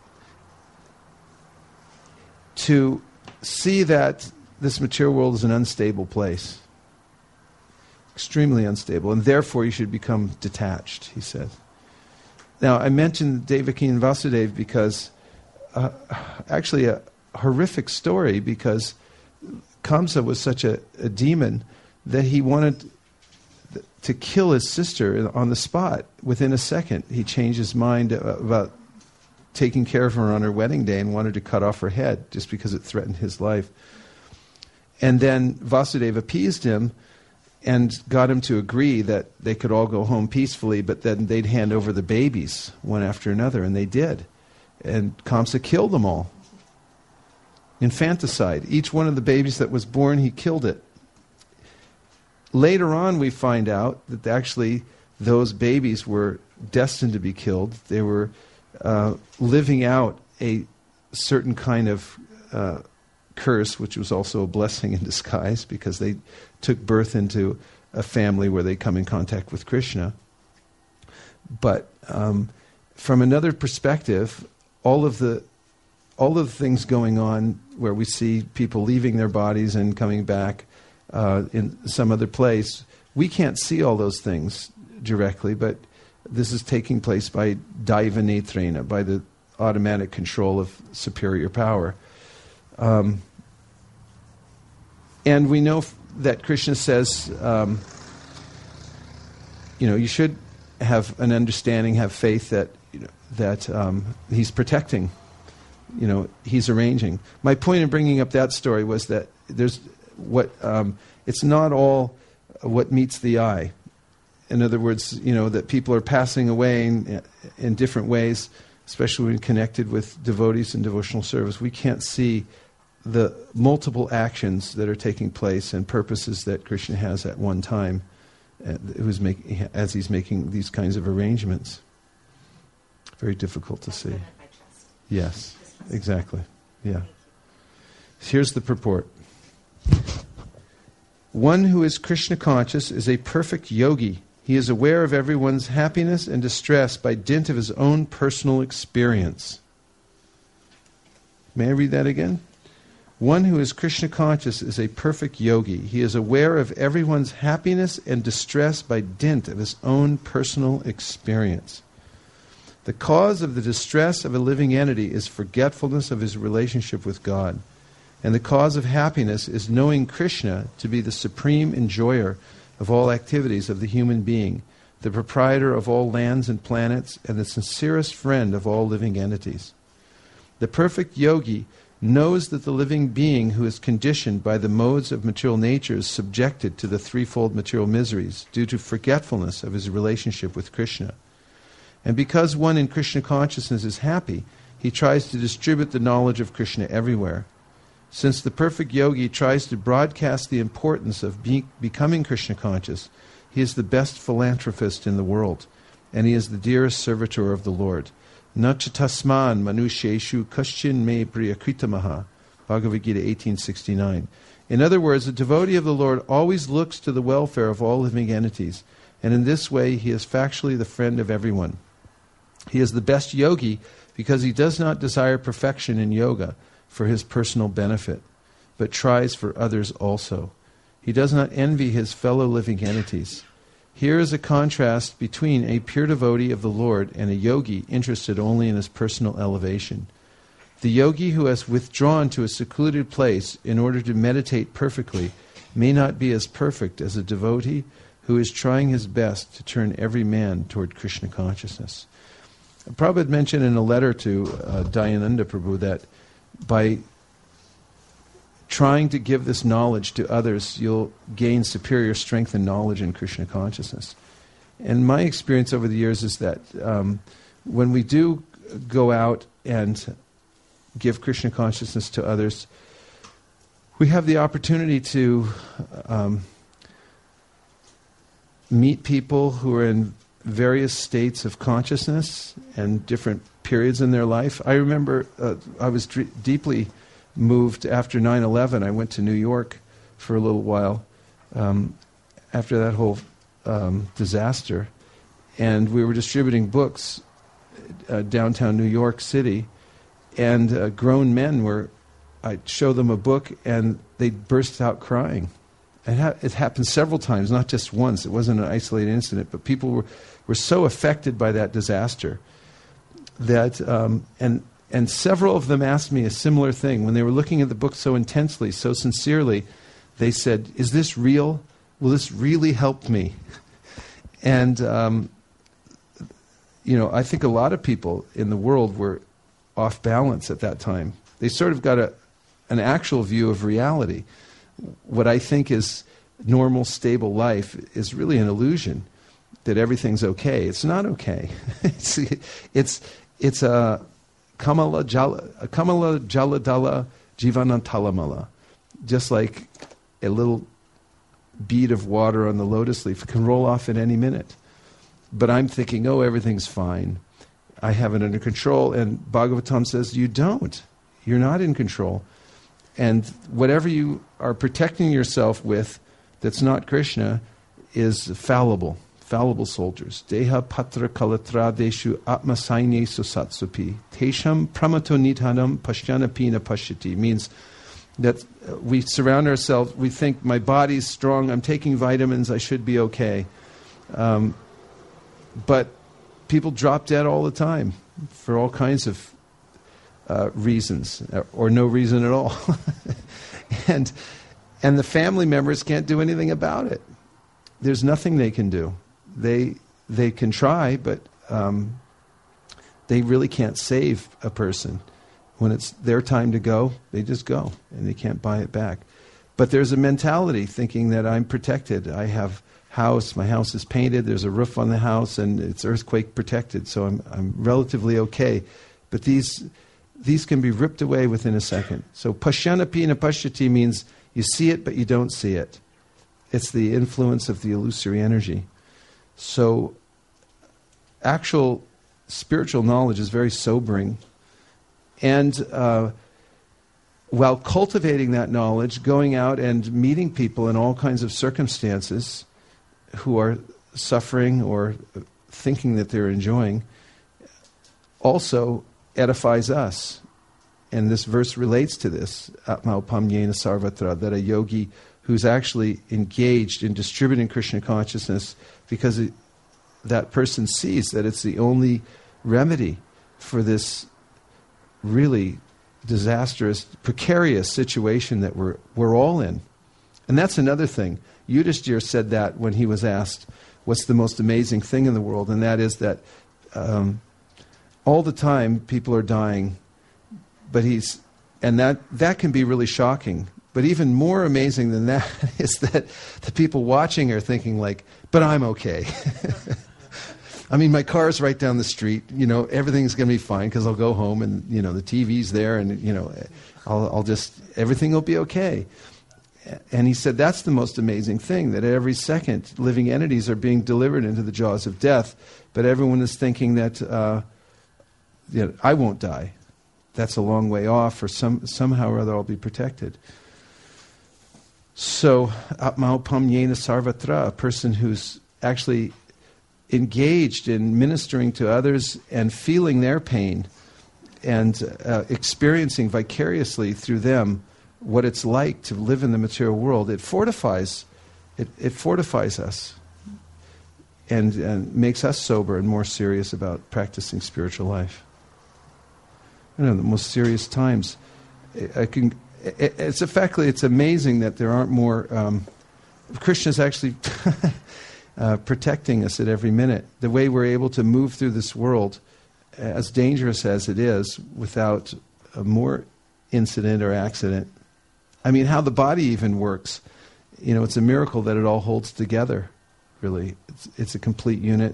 to see that this material world is an unstable place, extremely unstable, and therefore you should become detached, he says. Now, I mentioned Devaki and Vasudeva because actually a horrific story, because Kamsa was such a demon that he wanted to kill his sister on the spot. Within a second, he changed his mind about taking care of her on her wedding day and wanted to cut off her head just because it threatened his life. And then Vasudeva appeased him and got him to agree that they could all go home peacefully, but then they'd hand over the babies one after another, and they did. And Kamsa killed them all. Infanticide. Each one of the babies that was born, he killed it. Later on, we find out that actually those babies were destined to be killed. They were living out a certain kind of curse, which was also a blessing in disguise, because they took birth into a family where they come in contact with Krishna. But from another perspective, all of the things going on where we see people leaving their bodies and coming back in some other place, we can't see all those things directly, but this is taking place by Daiva Netrena, by the automatic control of superior power. And we know that Krishna says, you should have an understanding, have faith that he's protecting, he's arranging. My point in bringing up that story was that it's not all what meets the eye. In other words, that people are passing away in different ways, especially when connected with devotees and devotional service. We can't see the multiple actions that are taking place and purposes that Krishna has at one time as he's making these kinds of arrangements. Very difficult to see. Yes, exactly. Yeah. Here's the purport. One who is Krishna conscious is a perfect yogi. He is aware of everyone's happiness and distress by dint of his own personal experience. May I read that again? One who is Krishna conscious is a perfect yogi. He is aware of everyone's happiness and distress by dint of his own personal experience. The cause of the distress of a living entity is forgetfulness of his relationship with God. And the cause of happiness is knowing Krishna to be the supreme enjoyer of all activities of the human being, the proprietor of all lands and planets, and the sincerest friend of all living entities. The perfect yogi knows that the living being who is conditioned by the modes of material nature is subjected to the threefold material miseries due to forgetfulness of his relationship with Krishna. And because one in Krishna consciousness is happy, he tries to distribute the knowledge of Krishna everywhere. Since the perfect yogi tries to broadcast the importance of becoming Krishna conscious, he is the best philanthropist in the world, and he is the dearest servitor of the Lord. Nachatasman manusheshu kaschin me priyakritamaha. Bhagavad Gita 1869. In other words, a devotee of the Lord always looks to the welfare of all living entities, and in this way he is factually the friend of everyone. He is the best yogi because he does not desire perfection in yoga for his personal benefit, but tries for others also. He does not envy his fellow living entities. Here is a contrast between a pure devotee of the Lord and a yogi interested only in his personal elevation. The yogi who has withdrawn to a secluded place in order to meditate perfectly may not be as perfect as a devotee who is trying his best to turn every man toward Krishna consciousness. Prabhupada mentioned in a letter to Dayananda Prabhu that by trying to give this knowledge to others, you'll gain superior strength and knowledge in Krishna consciousness. And my experience over the years is that when we do go out and give Krishna consciousness to others, we have the opportunity to meet people who are in various states of consciousness and different periods in their life. I remember I was deeply moved after 9/11. I went to New York for a little while after that whole disaster, and we were distributing books downtown New York City, and grown men were, I'd show them a book and they'd burst out crying. It happened several times, not just once. It wasn't an isolated incident, but people were so affected by that disaster that, and several of them asked me a similar thing. When they were looking at the book so intensely, so sincerely, they said, "Is this real? Will this really help me?" And, I think a lot of people in the world were off balance at that time. They sort of got an actual view of reality. What I think is normal, stable life is really an illusion that everything's okay. It's not okay. It's a kamala jaladala jivanantalamala. Just like a little bead of water on the lotus leaf. It can roll off at any minute. But I'm thinking, everything's fine. I have it under control. And Bhagavatam says, you don't. You're not in control. And whatever you are protecting yourself with that's not Krishna is fallible soldiers. Deha patra kalatra deshu atma saine susatsupi. Tesham pramato nidhanam pashyanapina pashyati. Means that we surround ourselves, we think my body's strong, I'm taking vitamins, I should be okay. But people drop dead all the time for all kinds of reasons, or no reason at all. and the family members can't do anything about it. There's nothing they can do. They can try, but they really can't save a person. When it's their time to go, they just go, and they can't buy it back. But there's a mentality thinking that I'm protected. I have house, my house is painted, there's a roof on the house, and it's earthquake protected, so I'm relatively okay. But these can be ripped away within a second. So pashyanapina pashyati means you see it, but you don't see it. It's the influence of the illusory energy. So actual spiritual knowledge is very sobering. And while cultivating that knowledge, going out and meeting people in all kinds of circumstances who are suffering or thinking that they're enjoying, also edifies us. And this verse relates to this, Atma upamyena sarvatra, that a yogi who's actually engaged in distributing Krishna consciousness, because that person sees that it's the only remedy for this really disastrous, precarious situation that we're all in. And that's another thing. Yudhishthira said that when he was asked, what's the most amazing thing in the world? And that is that all the time people are dying, but that can be really shocking. But even more amazing than that is that the people watching are thinking like, but I'm okay. I mean, my car's right down the street. Everything's going to be fine because I'll go home and, the TV's there and, everything will be okay. And he said that's the most amazing thing, that every second living entities are being delivered into the jaws of death, but everyone is thinking that I won't die. That's a long way off, or somehow or other I'll be protected. So, Atmaupam Yena Sarvatra, a person who's actually engaged in ministering to others and feeling their pain and experiencing vicariously through them what it's like to live in the material world, it fortifies us and makes us sober and more serious about practicing spiritual life. I know, the most serious times. It's amazing that there aren't more Krishna's actually protecting us at every minute. The way we're able to move through this world, as dangerous as it is, without a more incident or accident. I mean, how the body even works. You know, it's a miracle that it all holds together, really. It's a complete unit.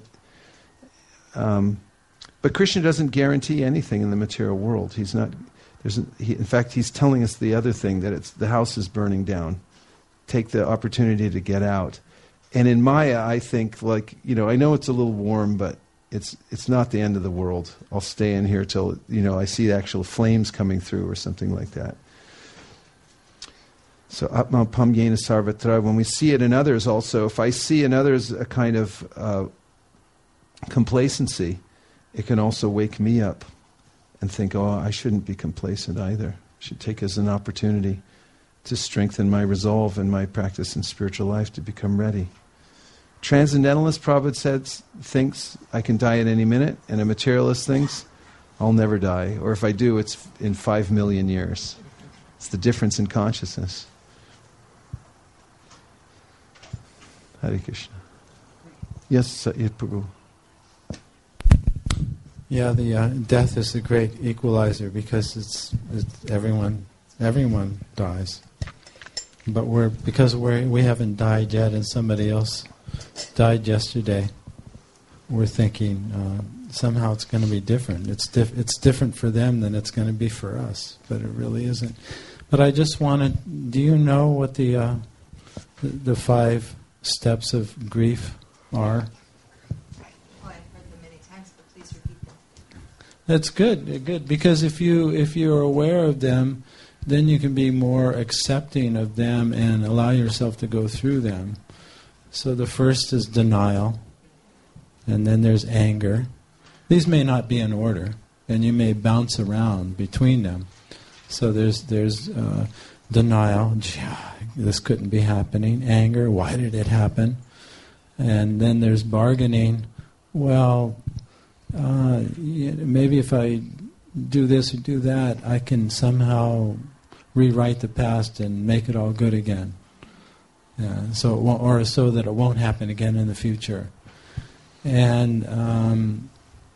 But Krishna doesn't guarantee anything in the material world. In fact, he's telling us the other thing, that the house is burning down. Take the opportunity to get out. And in Maya, I think, I know it's a little warm, but it's not the end of the world. I'll stay in here till, I see actual flames coming through or something like that. So, Atma Pam Yena Sarvatra, when we see it in others also, if I see in others a kind of complacency, it can also wake me up and think, I shouldn't be complacent either. I should take it as an opportunity to strengthen my resolve and my practice in spiritual life to become ready. Transcendentalist, Prabhupada thinks I can die at any minute, and a materialist thinks I'll never die, or if I do, it's in 5 million years. It's the difference in consciousness. Hare Krishna. Yes, Prabhu. Yeah, the death is the great equalizer, because it's everyone dies, but because we haven't died yet, and somebody else died yesterday, we're thinking somehow it's going to be different. It's different for them than it's going to be for us, but it really isn't. But I just wanted. Do you know what the 5 steps of grief are? That's good, because if you're aware of them, then you can be more accepting of them and allow yourself to go through them. So the first is denial, and then there's anger. These may not be in order, and you may bounce around between them. So there's denial, this couldn't be happening. Anger, why did it happen? And then there's bargaining. Well, maybe if I do this or do that, I can somehow rewrite the past and make it all good again. So that it won't happen again in the future. And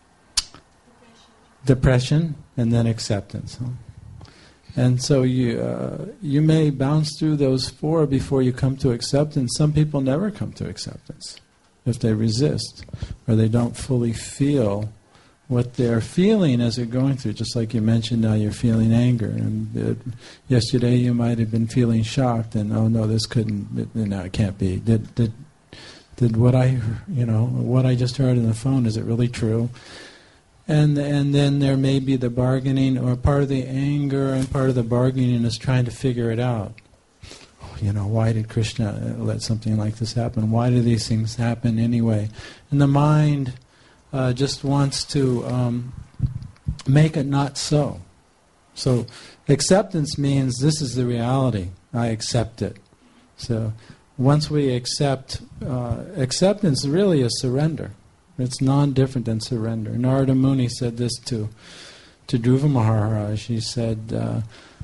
depression, and then acceptance. And so you may bounce through those 4 before you come to acceptance. Some people never come to acceptance if they resist, or they don't fully feel what they're feeling as they're going through. Just like you mentioned, now you're feeling anger, and yesterday you might have been feeling shocked, and it can't be. Did what I just heard on the phone, is it really true? And then there may be the bargaining, or part of the anger and part of the bargaining is trying to figure it out. Why did Krishna let something like this happen? Why do these things happen anyway? And the mind just wants to make it not so. So acceptance means this is the reality. I accept it. So once we accept, acceptance really is surrender. It's non-different than surrender. Narada Muni said this to Dhruva Maharaj. He said,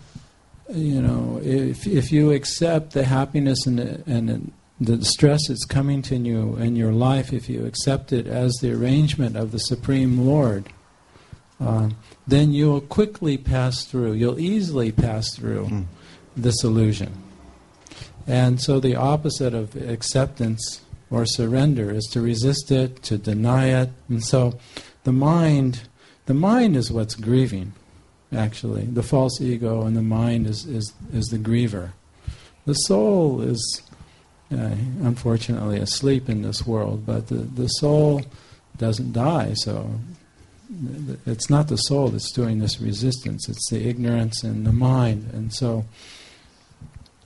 if you accept the happiness and the stress that's coming to you in your life, if you accept it as the arrangement of the Supreme Lord, then you'll quickly pass through, you'll easily pass through this illusion. And so the opposite of acceptance or surrender is to resist it, to deny it. And so the mind is what's grieving, actually. The false ego and the mind is the griever. The soul is unfortunately asleep in this world, but the soul doesn't die, so it's not the soul that's doing this resistance, it's the ignorance in the mind. And so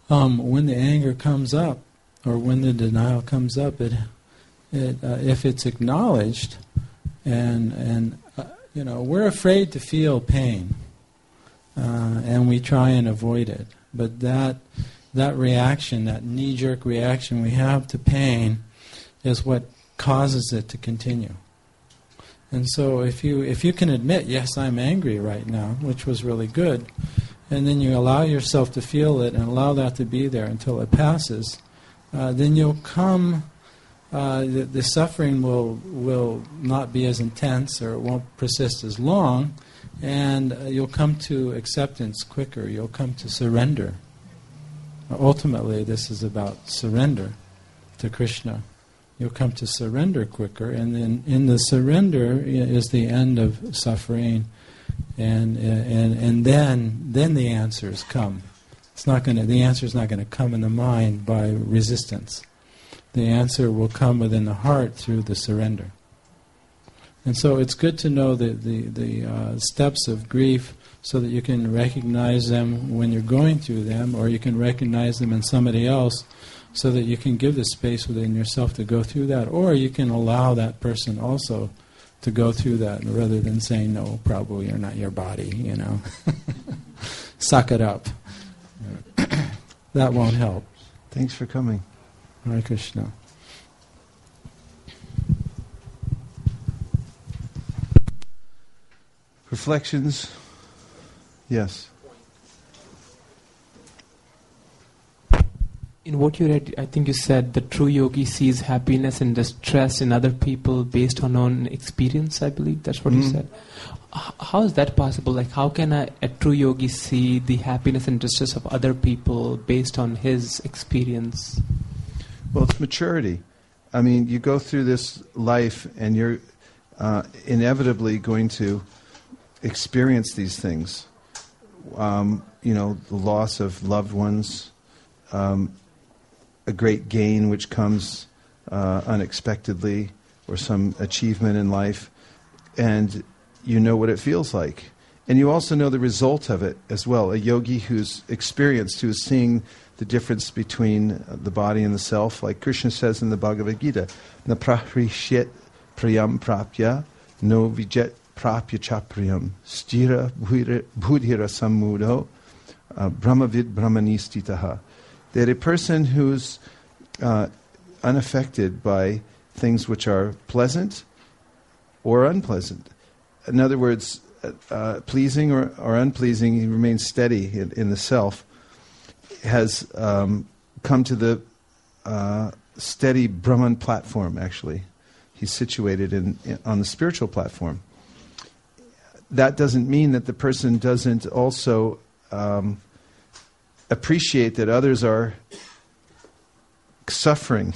when the anger comes up, or when the denial comes up, if it's acknowledged, and we're afraid to feel pain, and we try and avoid it. But that reaction, that knee-jerk reaction we have to pain, is what causes it to continue. And so if you can admit, yes, I'm angry right now, which was really good, and then you allow yourself to feel it and allow that to be there until it passes, then you'll come, the suffering will not be as intense, or it won't persist as long, and you'll come to acceptance quicker. You'll come to surrender. Ultimately, this is about surrender to Krishna. You'll come to surrender quicker, and then in the surrender is the end of suffering, and then the answers come. The answer is not going to come in the mind by resistance. The answer will come within the heart through the surrender. And so it's good to know the steps of grief, so that you can recognize them when you're going through them, or you can recognize them in somebody else, so that you can give the space within yourself to go through that, or you can allow that person also to go through that, rather than saying, no, Prabhu, you're not your body, Suck it up. That won't help. Thanks for coming. Hare Krishna. Reflections? Yes. In what you read, I think you said the true yogi sees happiness and distress in other people based on own experience, I believe. That's what you said. How is that possible? Like, how can a true yogi see the happiness and distress of other people based on his experience? Well, it's maturity. I mean, you go through this life and you're inevitably going to experience these things. The loss of loved ones, a great gain which comes unexpectedly, or some achievement in life, and you know what it feels like. And you also know the result of it as well. A yogi who's experienced, who's seeing the difference between the body and the self, like Krishna says in the Bhagavad Gita, na prahrishit priyam prapya, no vijet prapya chapriyam, stira budhira sammudo, brahmavid brahmanistitaha. That a person who's unaffected by things which are pleasant or unpleasant, in other words, pleasing or unpleasing, he remains steady in the self, has come to the steady Brahman platform, actually. He's situated on the spiritual platform. That doesn't mean that the person doesn't also appreciate that others are suffering,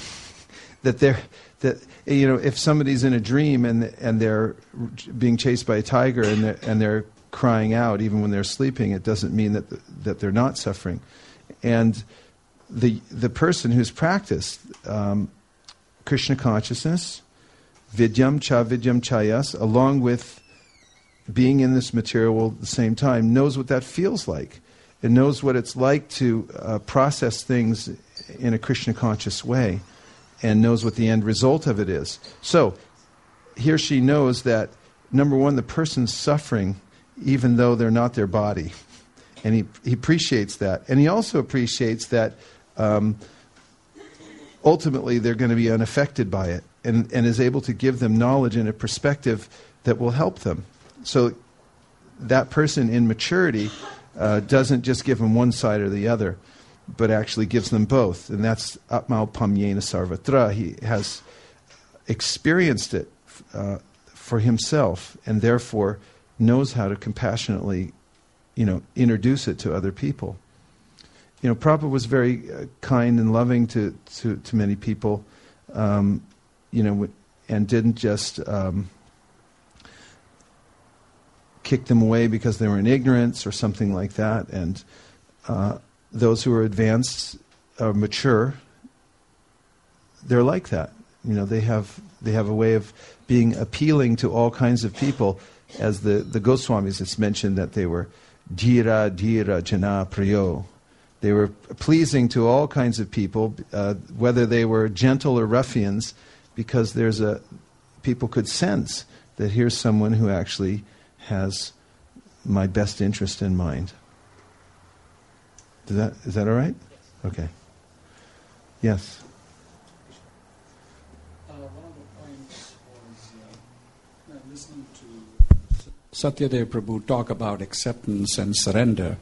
if somebody's in a dream and they're being chased by a tiger and they're crying out even when they're sleeping, it doesn't mean that they're not suffering. And the person who's practiced Krishna consciousness, vidyam chayas, along with being in this material world at the same time, knows what that feels like. It knows what it's like to process things in a Krishna conscious way, and knows what the end result of it is. So, he or she knows that, number one, the person's suffering even though they're not their body. And he appreciates that. And he also appreciates that ultimately they're going to be unaffected by it, and is able to give them knowledge and a perspective that will help them. So that person in maturity doesn't just give them one side or the other, but actually gives them both. And that's Atmau Pamyena Sarvatra. He has experienced it for himself, and therefore knows how to compassionately, introduce it to other people. Prabhupada was very kind and loving to many people, and didn't just kick them away because they were in ignorance or something like that. And those who are advanced, mature, they're like that. They have a way of being appealing to all kinds of people. As the Goswamis, it's mentioned that they were dhira jana priyo. They were pleasing to all kinds of people, whether they were gentle or ruffians, because people could sense that here's someone who actually has my best interest in mind. Is that all right? Okay. Yes. One of the points was listening to Satyadev Prabhu talk about acceptance and surrender.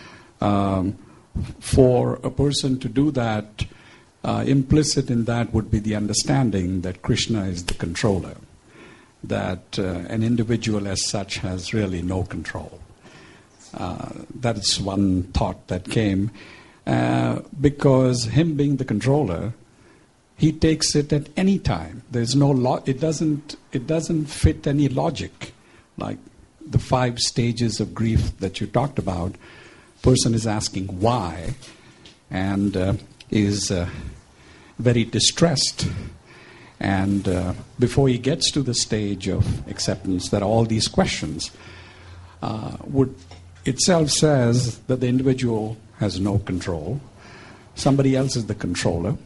For a person to do that, implicit in that would be the understanding that Krishna is the controller, that an individual as such has really no control. That's one thought that came. Because him being the controller, he takes it at any time. There's no it doesn't fit any logic. Like the 5 stages of grief that you talked about, person is asking why and is very distressed. And before he gets to the stage of acceptance, there are all these questions. Would itself says that the individual has no control. Somebody else is the controller.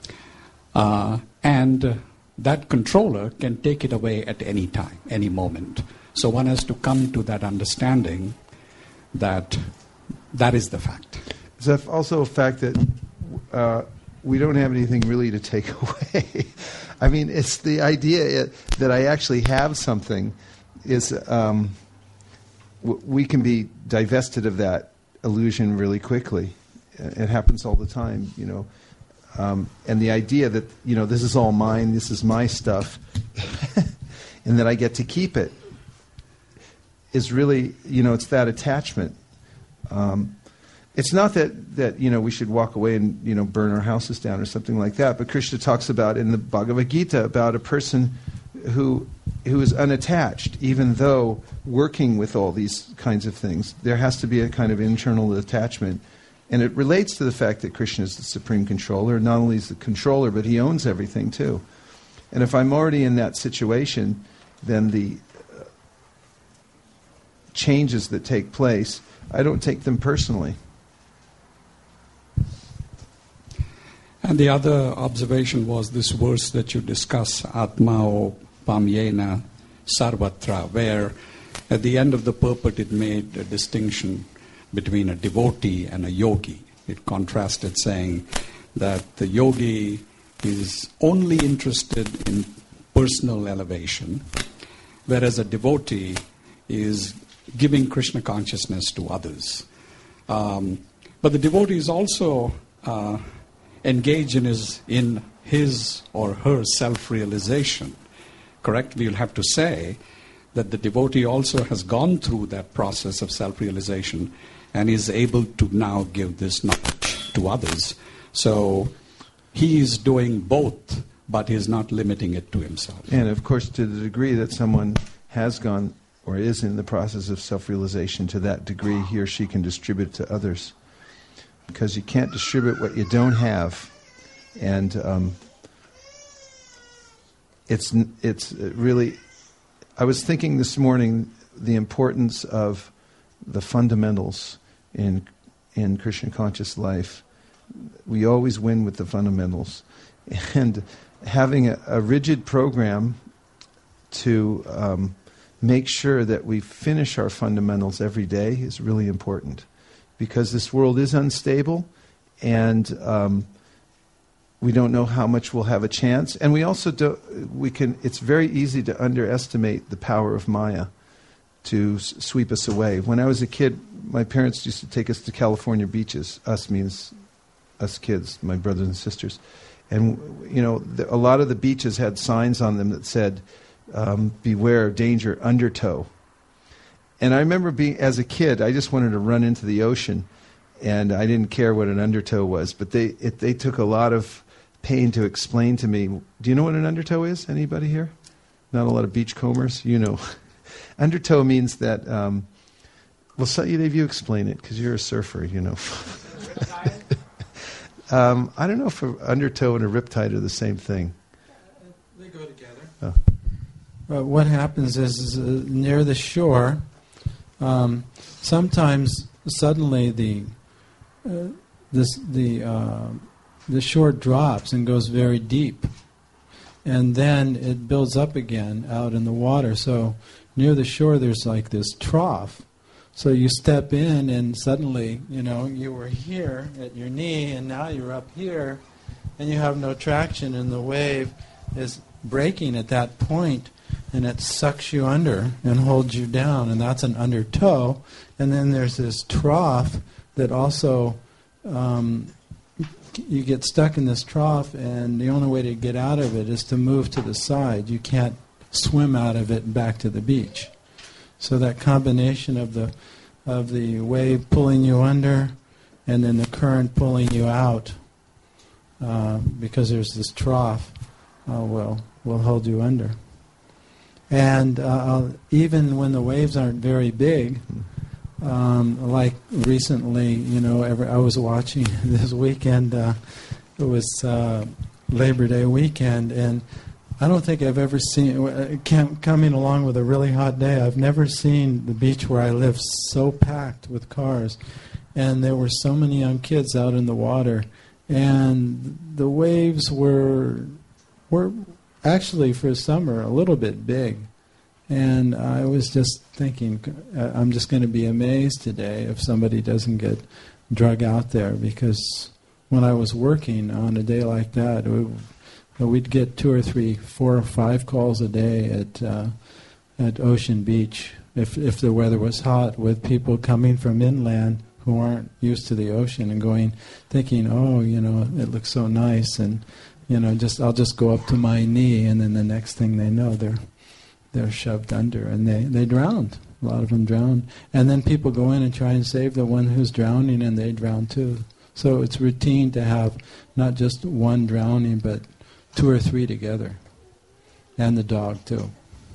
And that controller can take it away at any time, any moment. So one has to come to that understanding that that is the fact. There's also a fact that we don't have anything really to take away. I mean, it's the idea that I actually have something is we can be divested of that illusion really quickly. It happens all the time, you know. And the idea that, you know, this is all mine, this is my stuff, and that I get to keep it is really, you know, it's that attachment. It's not that you know, we should walk away and, you know, burn our houses down or something like that, but Krishna talks about in the Bhagavad Gita about a person who is unattached, even though working with all these kinds of things. There has to be a kind of internal attachment. And it relates to the fact that Krishna is the supreme controller. Not only is the controller, but he owns everything too. And if I'm already in that situation, then the changes that take place, I don't take them personally. And the other observation was this verse that you discuss, Atmao Pamyena Sarvatra, where at the end of the purport it made a distinction between a devotee and a yogi. It contrasted, saying that the yogi is only interested in personal elevation, whereas a devotee is giving Krishna consciousness to others. But the devotee is also engaged in his or her self-realization. Correct? We'll have to say that the devotee also has gone through that process of self-realization and is able to now give this knowledge to others. So he is doing both, but he is not limiting it to himself. And of course, to the degree that someone has gone or is in the process of self-realization, to that degree he or she can distribute to others. Because you can't distribute what you don't have. And it's really... I was thinking this morning the importance of the fundamentals in Krishna conscious life. We always win with the fundamentals. And having a rigid program to make sure that we finish our fundamentals every day is really important. Because this world is unstable, and we don't know how much we'll have a chance. And we also it's very easy to underestimate the power of Maya to sweep us away. When I was a kid, my parents used to take us to California beaches. Us means us kids, my brothers and sisters. And, you know, a lot of the beaches had signs on them that said, beware, danger, undertow. And I remember as a kid, I just wanted to run into the ocean, and I didn't care what an undertow was. But they took a lot of pain to explain to me. Do you know what an undertow is? Anybody here? Not a lot of beachcombers? You know. Undertow means that, well, Satyadev, you explain it, because you're a surfer, you know. I don't know if an undertow and a riptide are the same thing. They go together. Oh. What happens is near the shore, sometimes suddenly the the shore drops and goes very deep, and then it builds up again out in the water. So near the shore, there's like this trough. So you step in, and suddenly, you were here at your knee, and now you're up here, and you have no traction, and the wave is breaking at that point, and it sucks you under and holds you down, and that's an undertow. And then there's this trough that also, you get stuck in this trough, and the only way to get out of it is to move to the side. You can't swim out of it and back to the beach. So that combination of the wave pulling you under, and then the current pulling you out, because there's this trough, will hold you under. And even when the waves aren't very big, like recently, I was watching this weekend. It was Labor Day weekend, and I don't think I've ever seen, coming along with a really hot day, I've never seen the beach where I live so packed with cars. And there were so many young kids out in the water. And the waves were actually, for summer, a little bit big. And I was just thinking, I'm just going to be amazed today if somebody doesn't get drug out there. Because when I was working on a day like that, we'd get 2 or 3, 4 or 5 calls a day at Ocean Beach if the weather was hot, with people coming from inland who aren't used to the ocean and thinking, it looks so nice, and I'll just go up to my knee, and then the next thing they know, they're shoved under, and they drowned. A lot of them drowned, and then people go in and try and save the one who's drowning, and they drown too. So it's routine to have not just one drowning, but 2 or 3 together, and the dog too.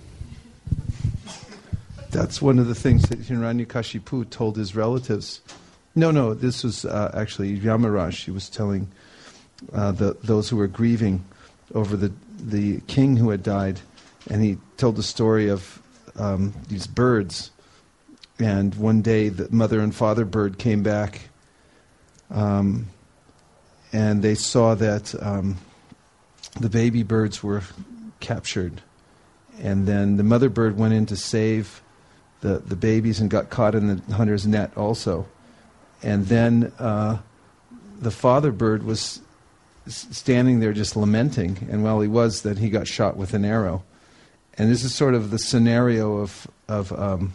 That's one of the things that Hiranyakashipu told his relatives. No, this was actually Yamaraj. He was telling those who were grieving over the king who had died, and he told the story of these birds. And one day the mother and father bird came back, and they saw that the baby birds were captured. And then the mother bird went in to save the babies and got caught in the hunter's net also. And then the father bird was standing there just lamenting, and while he was, then he got shot with an arrow. And this is sort of the scenario of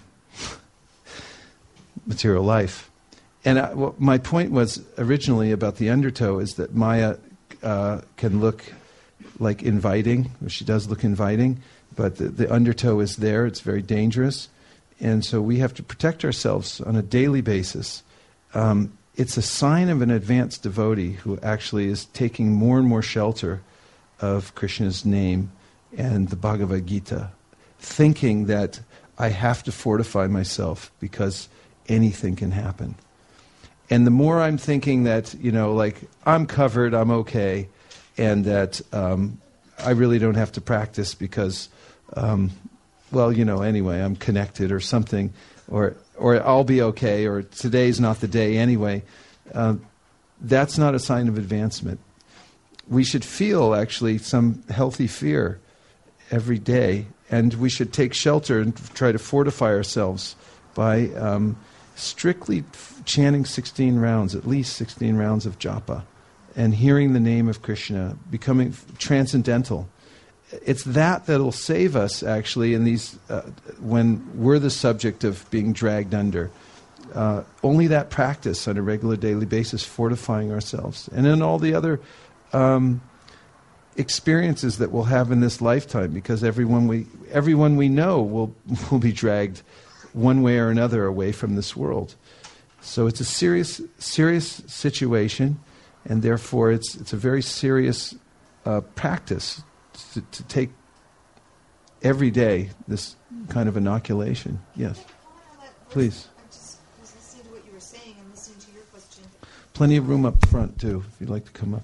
material life. And my point was originally about the undertow is that Maya can look like inviting, or she does look inviting, but the undertow is there. It's very dangerous. And so we have to protect ourselves on a daily basis. It's a sign of an advanced devotee who actually is taking more and more shelter of Krishna's name and the Bhagavad Gita, thinking that I have to fortify myself because anything can happen. And the more I'm thinking that, I'm covered, I'm okay, and that I really don't have to practice because, anyway, I'm connected or something, or I'll be okay, or today's not the day anyway, that's not a sign of advancement. We should feel, actually, some healthy fear every day, and we should take shelter and try to fortify ourselves by strictly chanting 16 rounds, at least 16 rounds of japa, and hearing the name of Krishna, becoming transcendental. It's that'll save us, actually, in these when we're the subject of being dragged under. Only that practice on a regular daily basis, fortifying ourselves, and in all the other experiences that we'll have in this lifetime, because everyone we know will be dragged one way or another away from this world. So it's a serious situation, and therefore it's a very serious practice to take every day this kind of inoculation. Yes, please. I just was listening to what you were saying and listening to your question. Plenty of room up front too, if you'd like to come up.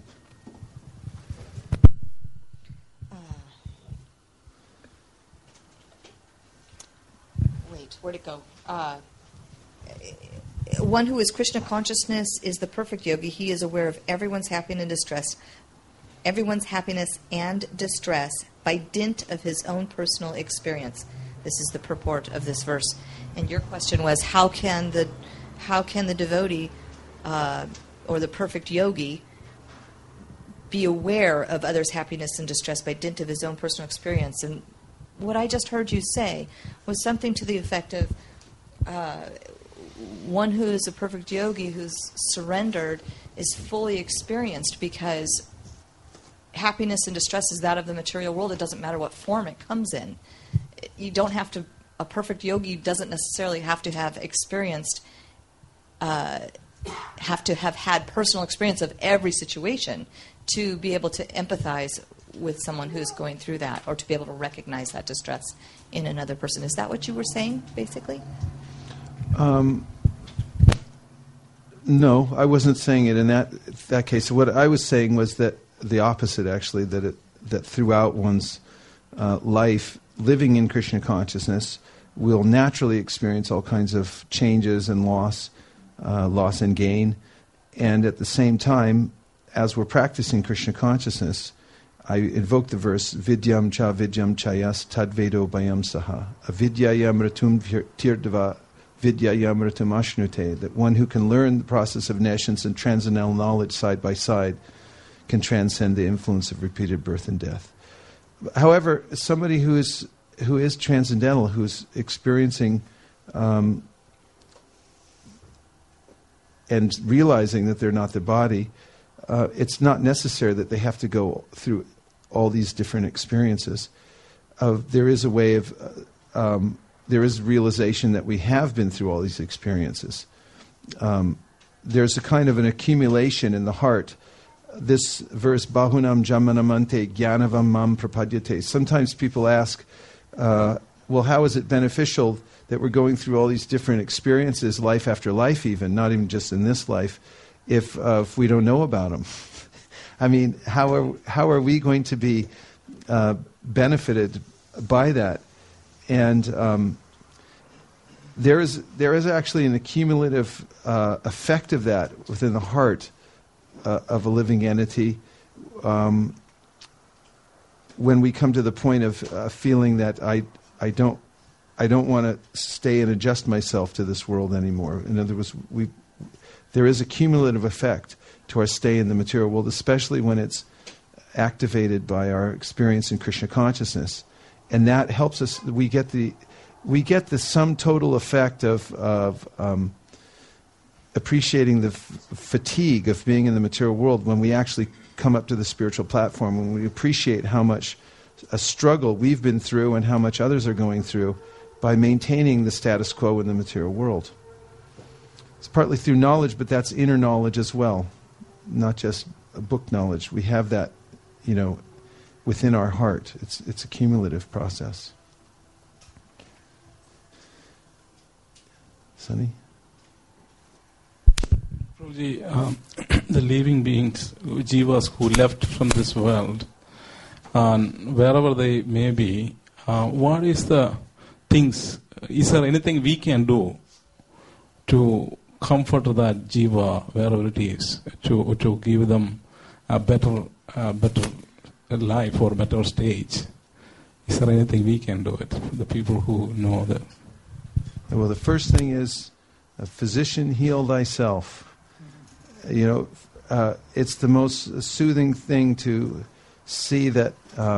Where'd it go? one who is Krishna consciousness is the perfect yogi. He is aware of everyone's happiness and distress by dint of his own personal experience. This is the purport of this verse. And your question was, how can the devotee or the perfect yogi be aware of others' happiness and distress by dint of his own personal experience? And what I just heard you say was something to the effect of one who is a perfect yogi who's surrendered is fully experienced, because happiness and distress is that of the material world. It doesn't matter what form it comes in. You don't have to. A perfect yogi doesn't necessarily have to have experienced, have to have had personal experience of every situation to be able to empathize with someone who's going through that, or to be able to recognize that distress in another person. Is that what you were saying, basically? No, I wasn't saying it in that case. What I was saying was that the opposite, actually, that throughout one's life, living in Krishna consciousness, we'll naturally experience all kinds of changes and loss and gain. And at the same time, as we're practicing Krishna consciousness, I invoke the verse, Vidyam cha vidyam chayas tadvedo bayam saha. Avidyayam ratum tirdava vidyayam ratum ashnute. That one who can learn the process of nescience and transcendental knowledge side by side can transcend the influence of repeated birth and death. However, somebody who is transcendental, who's experiencing and realizing that they're not the body, it's not necessary that they have to go through all these different experiences. There is a way of, there is realization that we have been through all these experiences. There's a kind of an accumulation in the heart. This verse, Bahunam Jamanamante Gyanavam Mam Prapadyate. Sometimes people ask, well, how is it beneficial that we're going through all these different experiences, life after life even, not even just in this life, if we don't know about them? I mean, how are we going to be benefited by that? And there is actually an accumulative effect of that within the heart of a living entity when we come to the point of feeling that I don't want to stay and adjust myself to this world anymore. In other words, there is a cumulative effect to our stay in the material world, especially when it's activated by our experience in Krishna consciousness, and that helps us. We get the sum total effect of appreciating the fatigue of being in the material world when we actually come up to the spiritual platform, when we appreciate how much a struggle we've been through and how much others are going through by maintaining the status quo in the material world. It's partly through knowledge, but that's inner knowledge as well, not just book knowledge. We have that, within our heart. It's a cumulative process. Sunny? Prabhuji, the living beings, jivas who left from this world, wherever they may be, what is the things, is there anything we can do to comfort that jiva wherever it is, to give them a better life or better stage? Is there anything we can do it, the people who know that? Well, the first thing is, physician, heal thyself. It's the most soothing thing to see that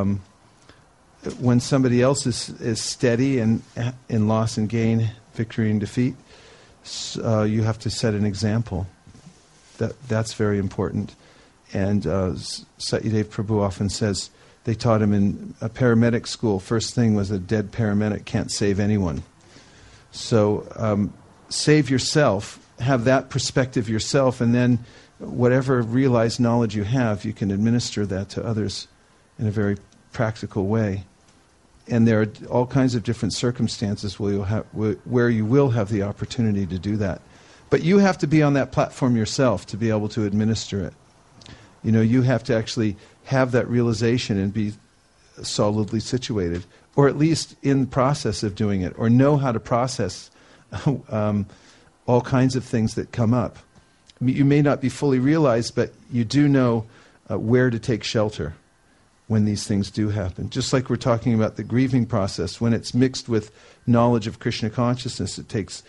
when somebody else is steady and in loss and gain, victory and defeat, you have to set an example. That's very important. And Satyadev Prabhu often says they taught him in a paramedic school, first thing was a dead paramedic can't save anyone. So save yourself, have that perspective yourself, and then whatever realized knowledge you have, you can administer that to others in a very practical way. And there are all kinds of different circumstances where you will have the opportunity to do that. But you have to be on that platform yourself to be able to administer it. You have to actually have that realization and be solidly situated, or at least in the process of doing it, or know how to process all kinds of things that come up. You may not be fully realized, but you do know where to take shelter when these things do happen. Just like we're talking about the grieving process, when it's mixed with knowledge of Krishna consciousness, it takes...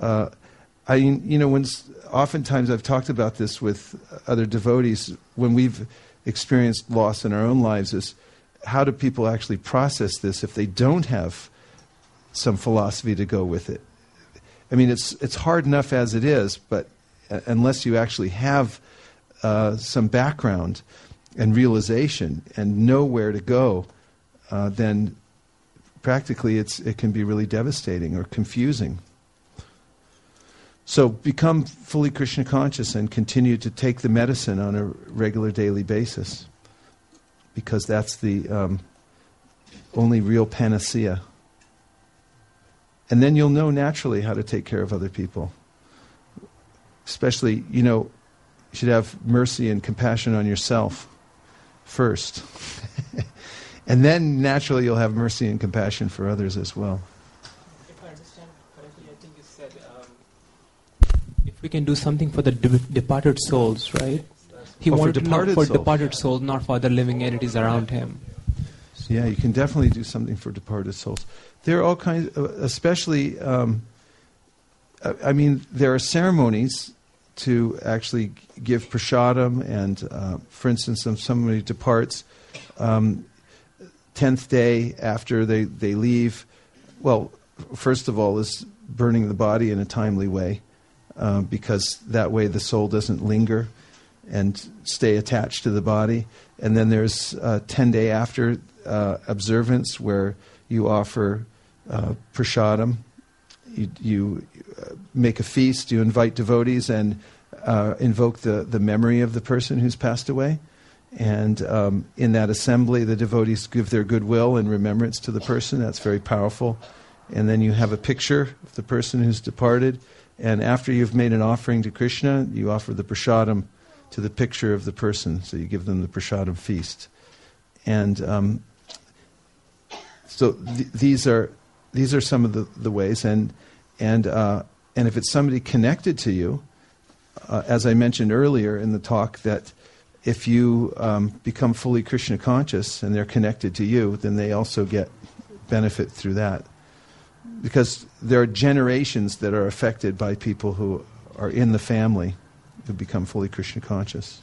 oftentimes I've talked about this with other devotees, when we've experienced loss in our own lives, is how do people actually process this if they don't have some philosophy to go with it? I mean, it's hard enough as it is, but unless you actually have some background and realization and know where to go, then practically it can be really devastating or confusing. So become fully Krishna conscious and continue to take the medicine on a regular daily basis, because that's the only real panacea. And then you'll know naturally how to take care of other people. Especially, you should have mercy and compassion on yourself first. And then naturally you'll have mercy and compassion for others as well. If I understand correctly, I think you said if we can do something for the departed souls, right? He wanted to know for departed souls, not for other living entities around him. Yeah, you can definitely do something for departed souls. There are all kinds, especially, there are ceremonies to actually give prasadam, and for instance, if somebody departs, 10th day after they leave, well, first of all is burning the body in a timely way, because that way the soul doesn't linger and stay attached to the body. And then there's 10-day after observance, where you offer prasadam. You make a feast, you invite devotees and invoke the memory of the person who's passed away. And in that assembly, the devotees give their goodwill and remembrance to the person. That's very powerful. And then you have a picture of the person who's departed. And after you've made an offering to Krishna, you offer the prasadam to the picture of the person. So you give them the prasadam feast. And so these are some of the ways. And if it's somebody connected to you, as I mentioned earlier in the talk, that if you become fully Krishna conscious and they're connected to you, then they also get benefit through that. Because there are generations that are affected by people who are in the family who become fully Krishna conscious.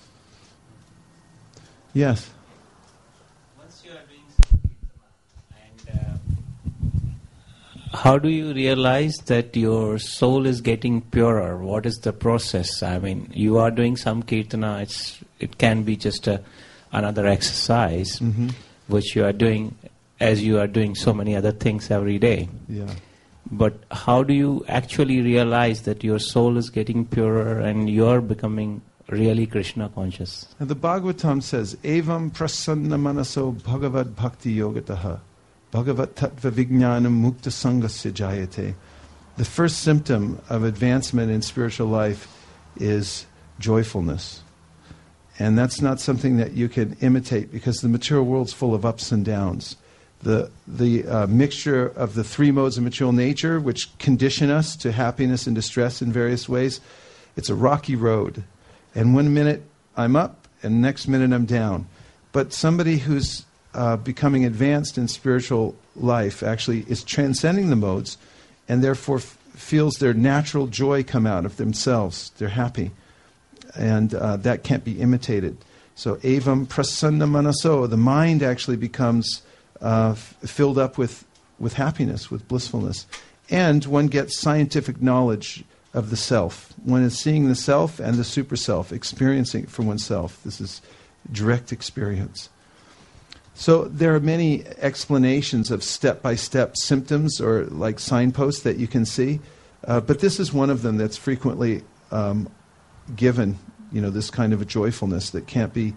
Yes? Once you are doing Sankirtana, and how do you realize that your soul is getting purer? What is the process? I mean, you are doing some Kirtana, it can be just another exercise, which you are doing as you are doing so many other things every day. Yeah. But how do you actually realize that your soul is getting purer and you are becoming really Krishna conscious? And the Bhagavatam says, Evam prasanna manaso bhagavad bhakti yogataha bhagavat tattva vijnanam mukta sangasya jayate. The first symptom of advancement in spiritual life is joyfulness. And that's not something that you can imitate, because the material world's full of ups and downs. The mixture of the three modes of material nature, which condition us to happiness and distress in various ways, it's a rocky road. And 1 minute I'm up, and next minute I'm down. But somebody who's becoming advanced in spiritual life actually is transcending the modes, and therefore feels their natural joy come out of themselves. They're happy. And that can't be imitated. So, evam prasanna manaso, the mind actually becomes filled up with happiness, with blissfulness. And one gets scientific knowledge of the self. One is seeing the self and the super self, experiencing it for oneself. This is direct experience. So there are many explanations of step-by-step symptoms, or like signposts that you can see. But this is one of them that's frequently given, this kind of a joyfulness that can't be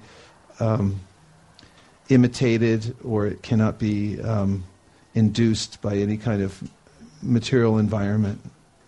imitated, or it cannot be induced by any kind of material environment.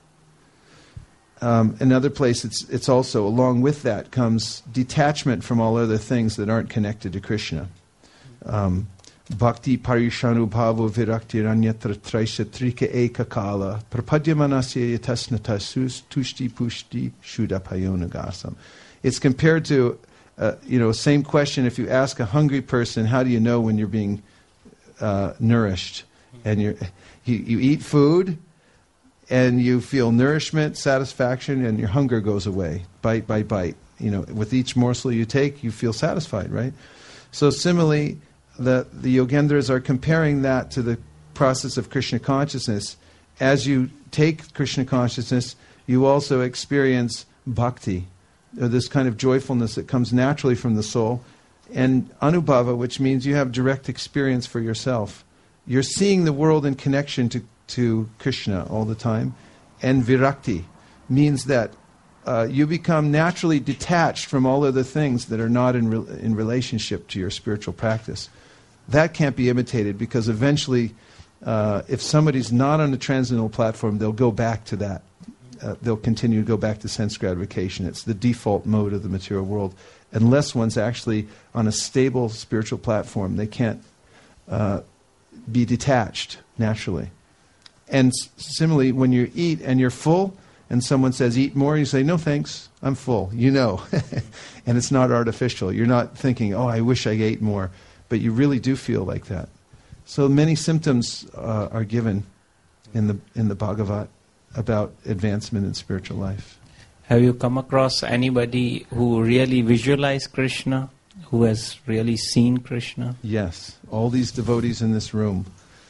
Another place, it's also, along with that comes detachment from all other things that aren't connected to Krishna. Bhakti parishanubhavo virakti ranyatra traisha trika eka kala prapadyamanasya yatasnatasus tushti pushti shuddhapayonagasam. It's compared to, same question. If you ask a hungry person, how do you know when you're being nourished? And you eat food, and you feel nourishment, satisfaction, and your hunger goes away, bite by bite. With each morsel you take, you feel satisfied, right? So similarly, the Yogendras are comparing that to the process of Krishna consciousness. As you take Krishna consciousness, you also experience bhakti, or this kind of joyfulness that comes naturally from the soul, and anubhava, which means you have direct experience for yourself. You're seeing the world in connection to Krishna all the time. And virakti means that you become naturally detached from all other things that are not in relationship to your spiritual practice. That can't be imitated, because eventually, if somebody's not on the transcendental platform, they'll go back to that. They'll continue to go back to sense gratification. It's the default mode of the material world. Unless one's actually on a stable spiritual platform, they can't be detached naturally. And similarly, when you eat and you're full, and someone says, eat more, you say, no thanks, I'm full. And it's not artificial. You're not thinking, oh, I wish I ate more. But you really do feel like that. So many symptoms are given in the Bhagavat about advancement in spiritual life. Have you come across anybody who really visualized Krishna, who has really seen Krishna? Yes, all these devotees in this room.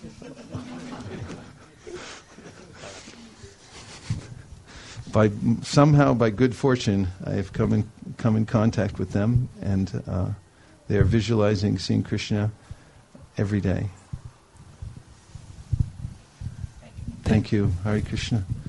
Somehow, by good fortune, I have come in contact with them, and they are visualizing seeing Krishna every day. Thank you. Hare Krishna.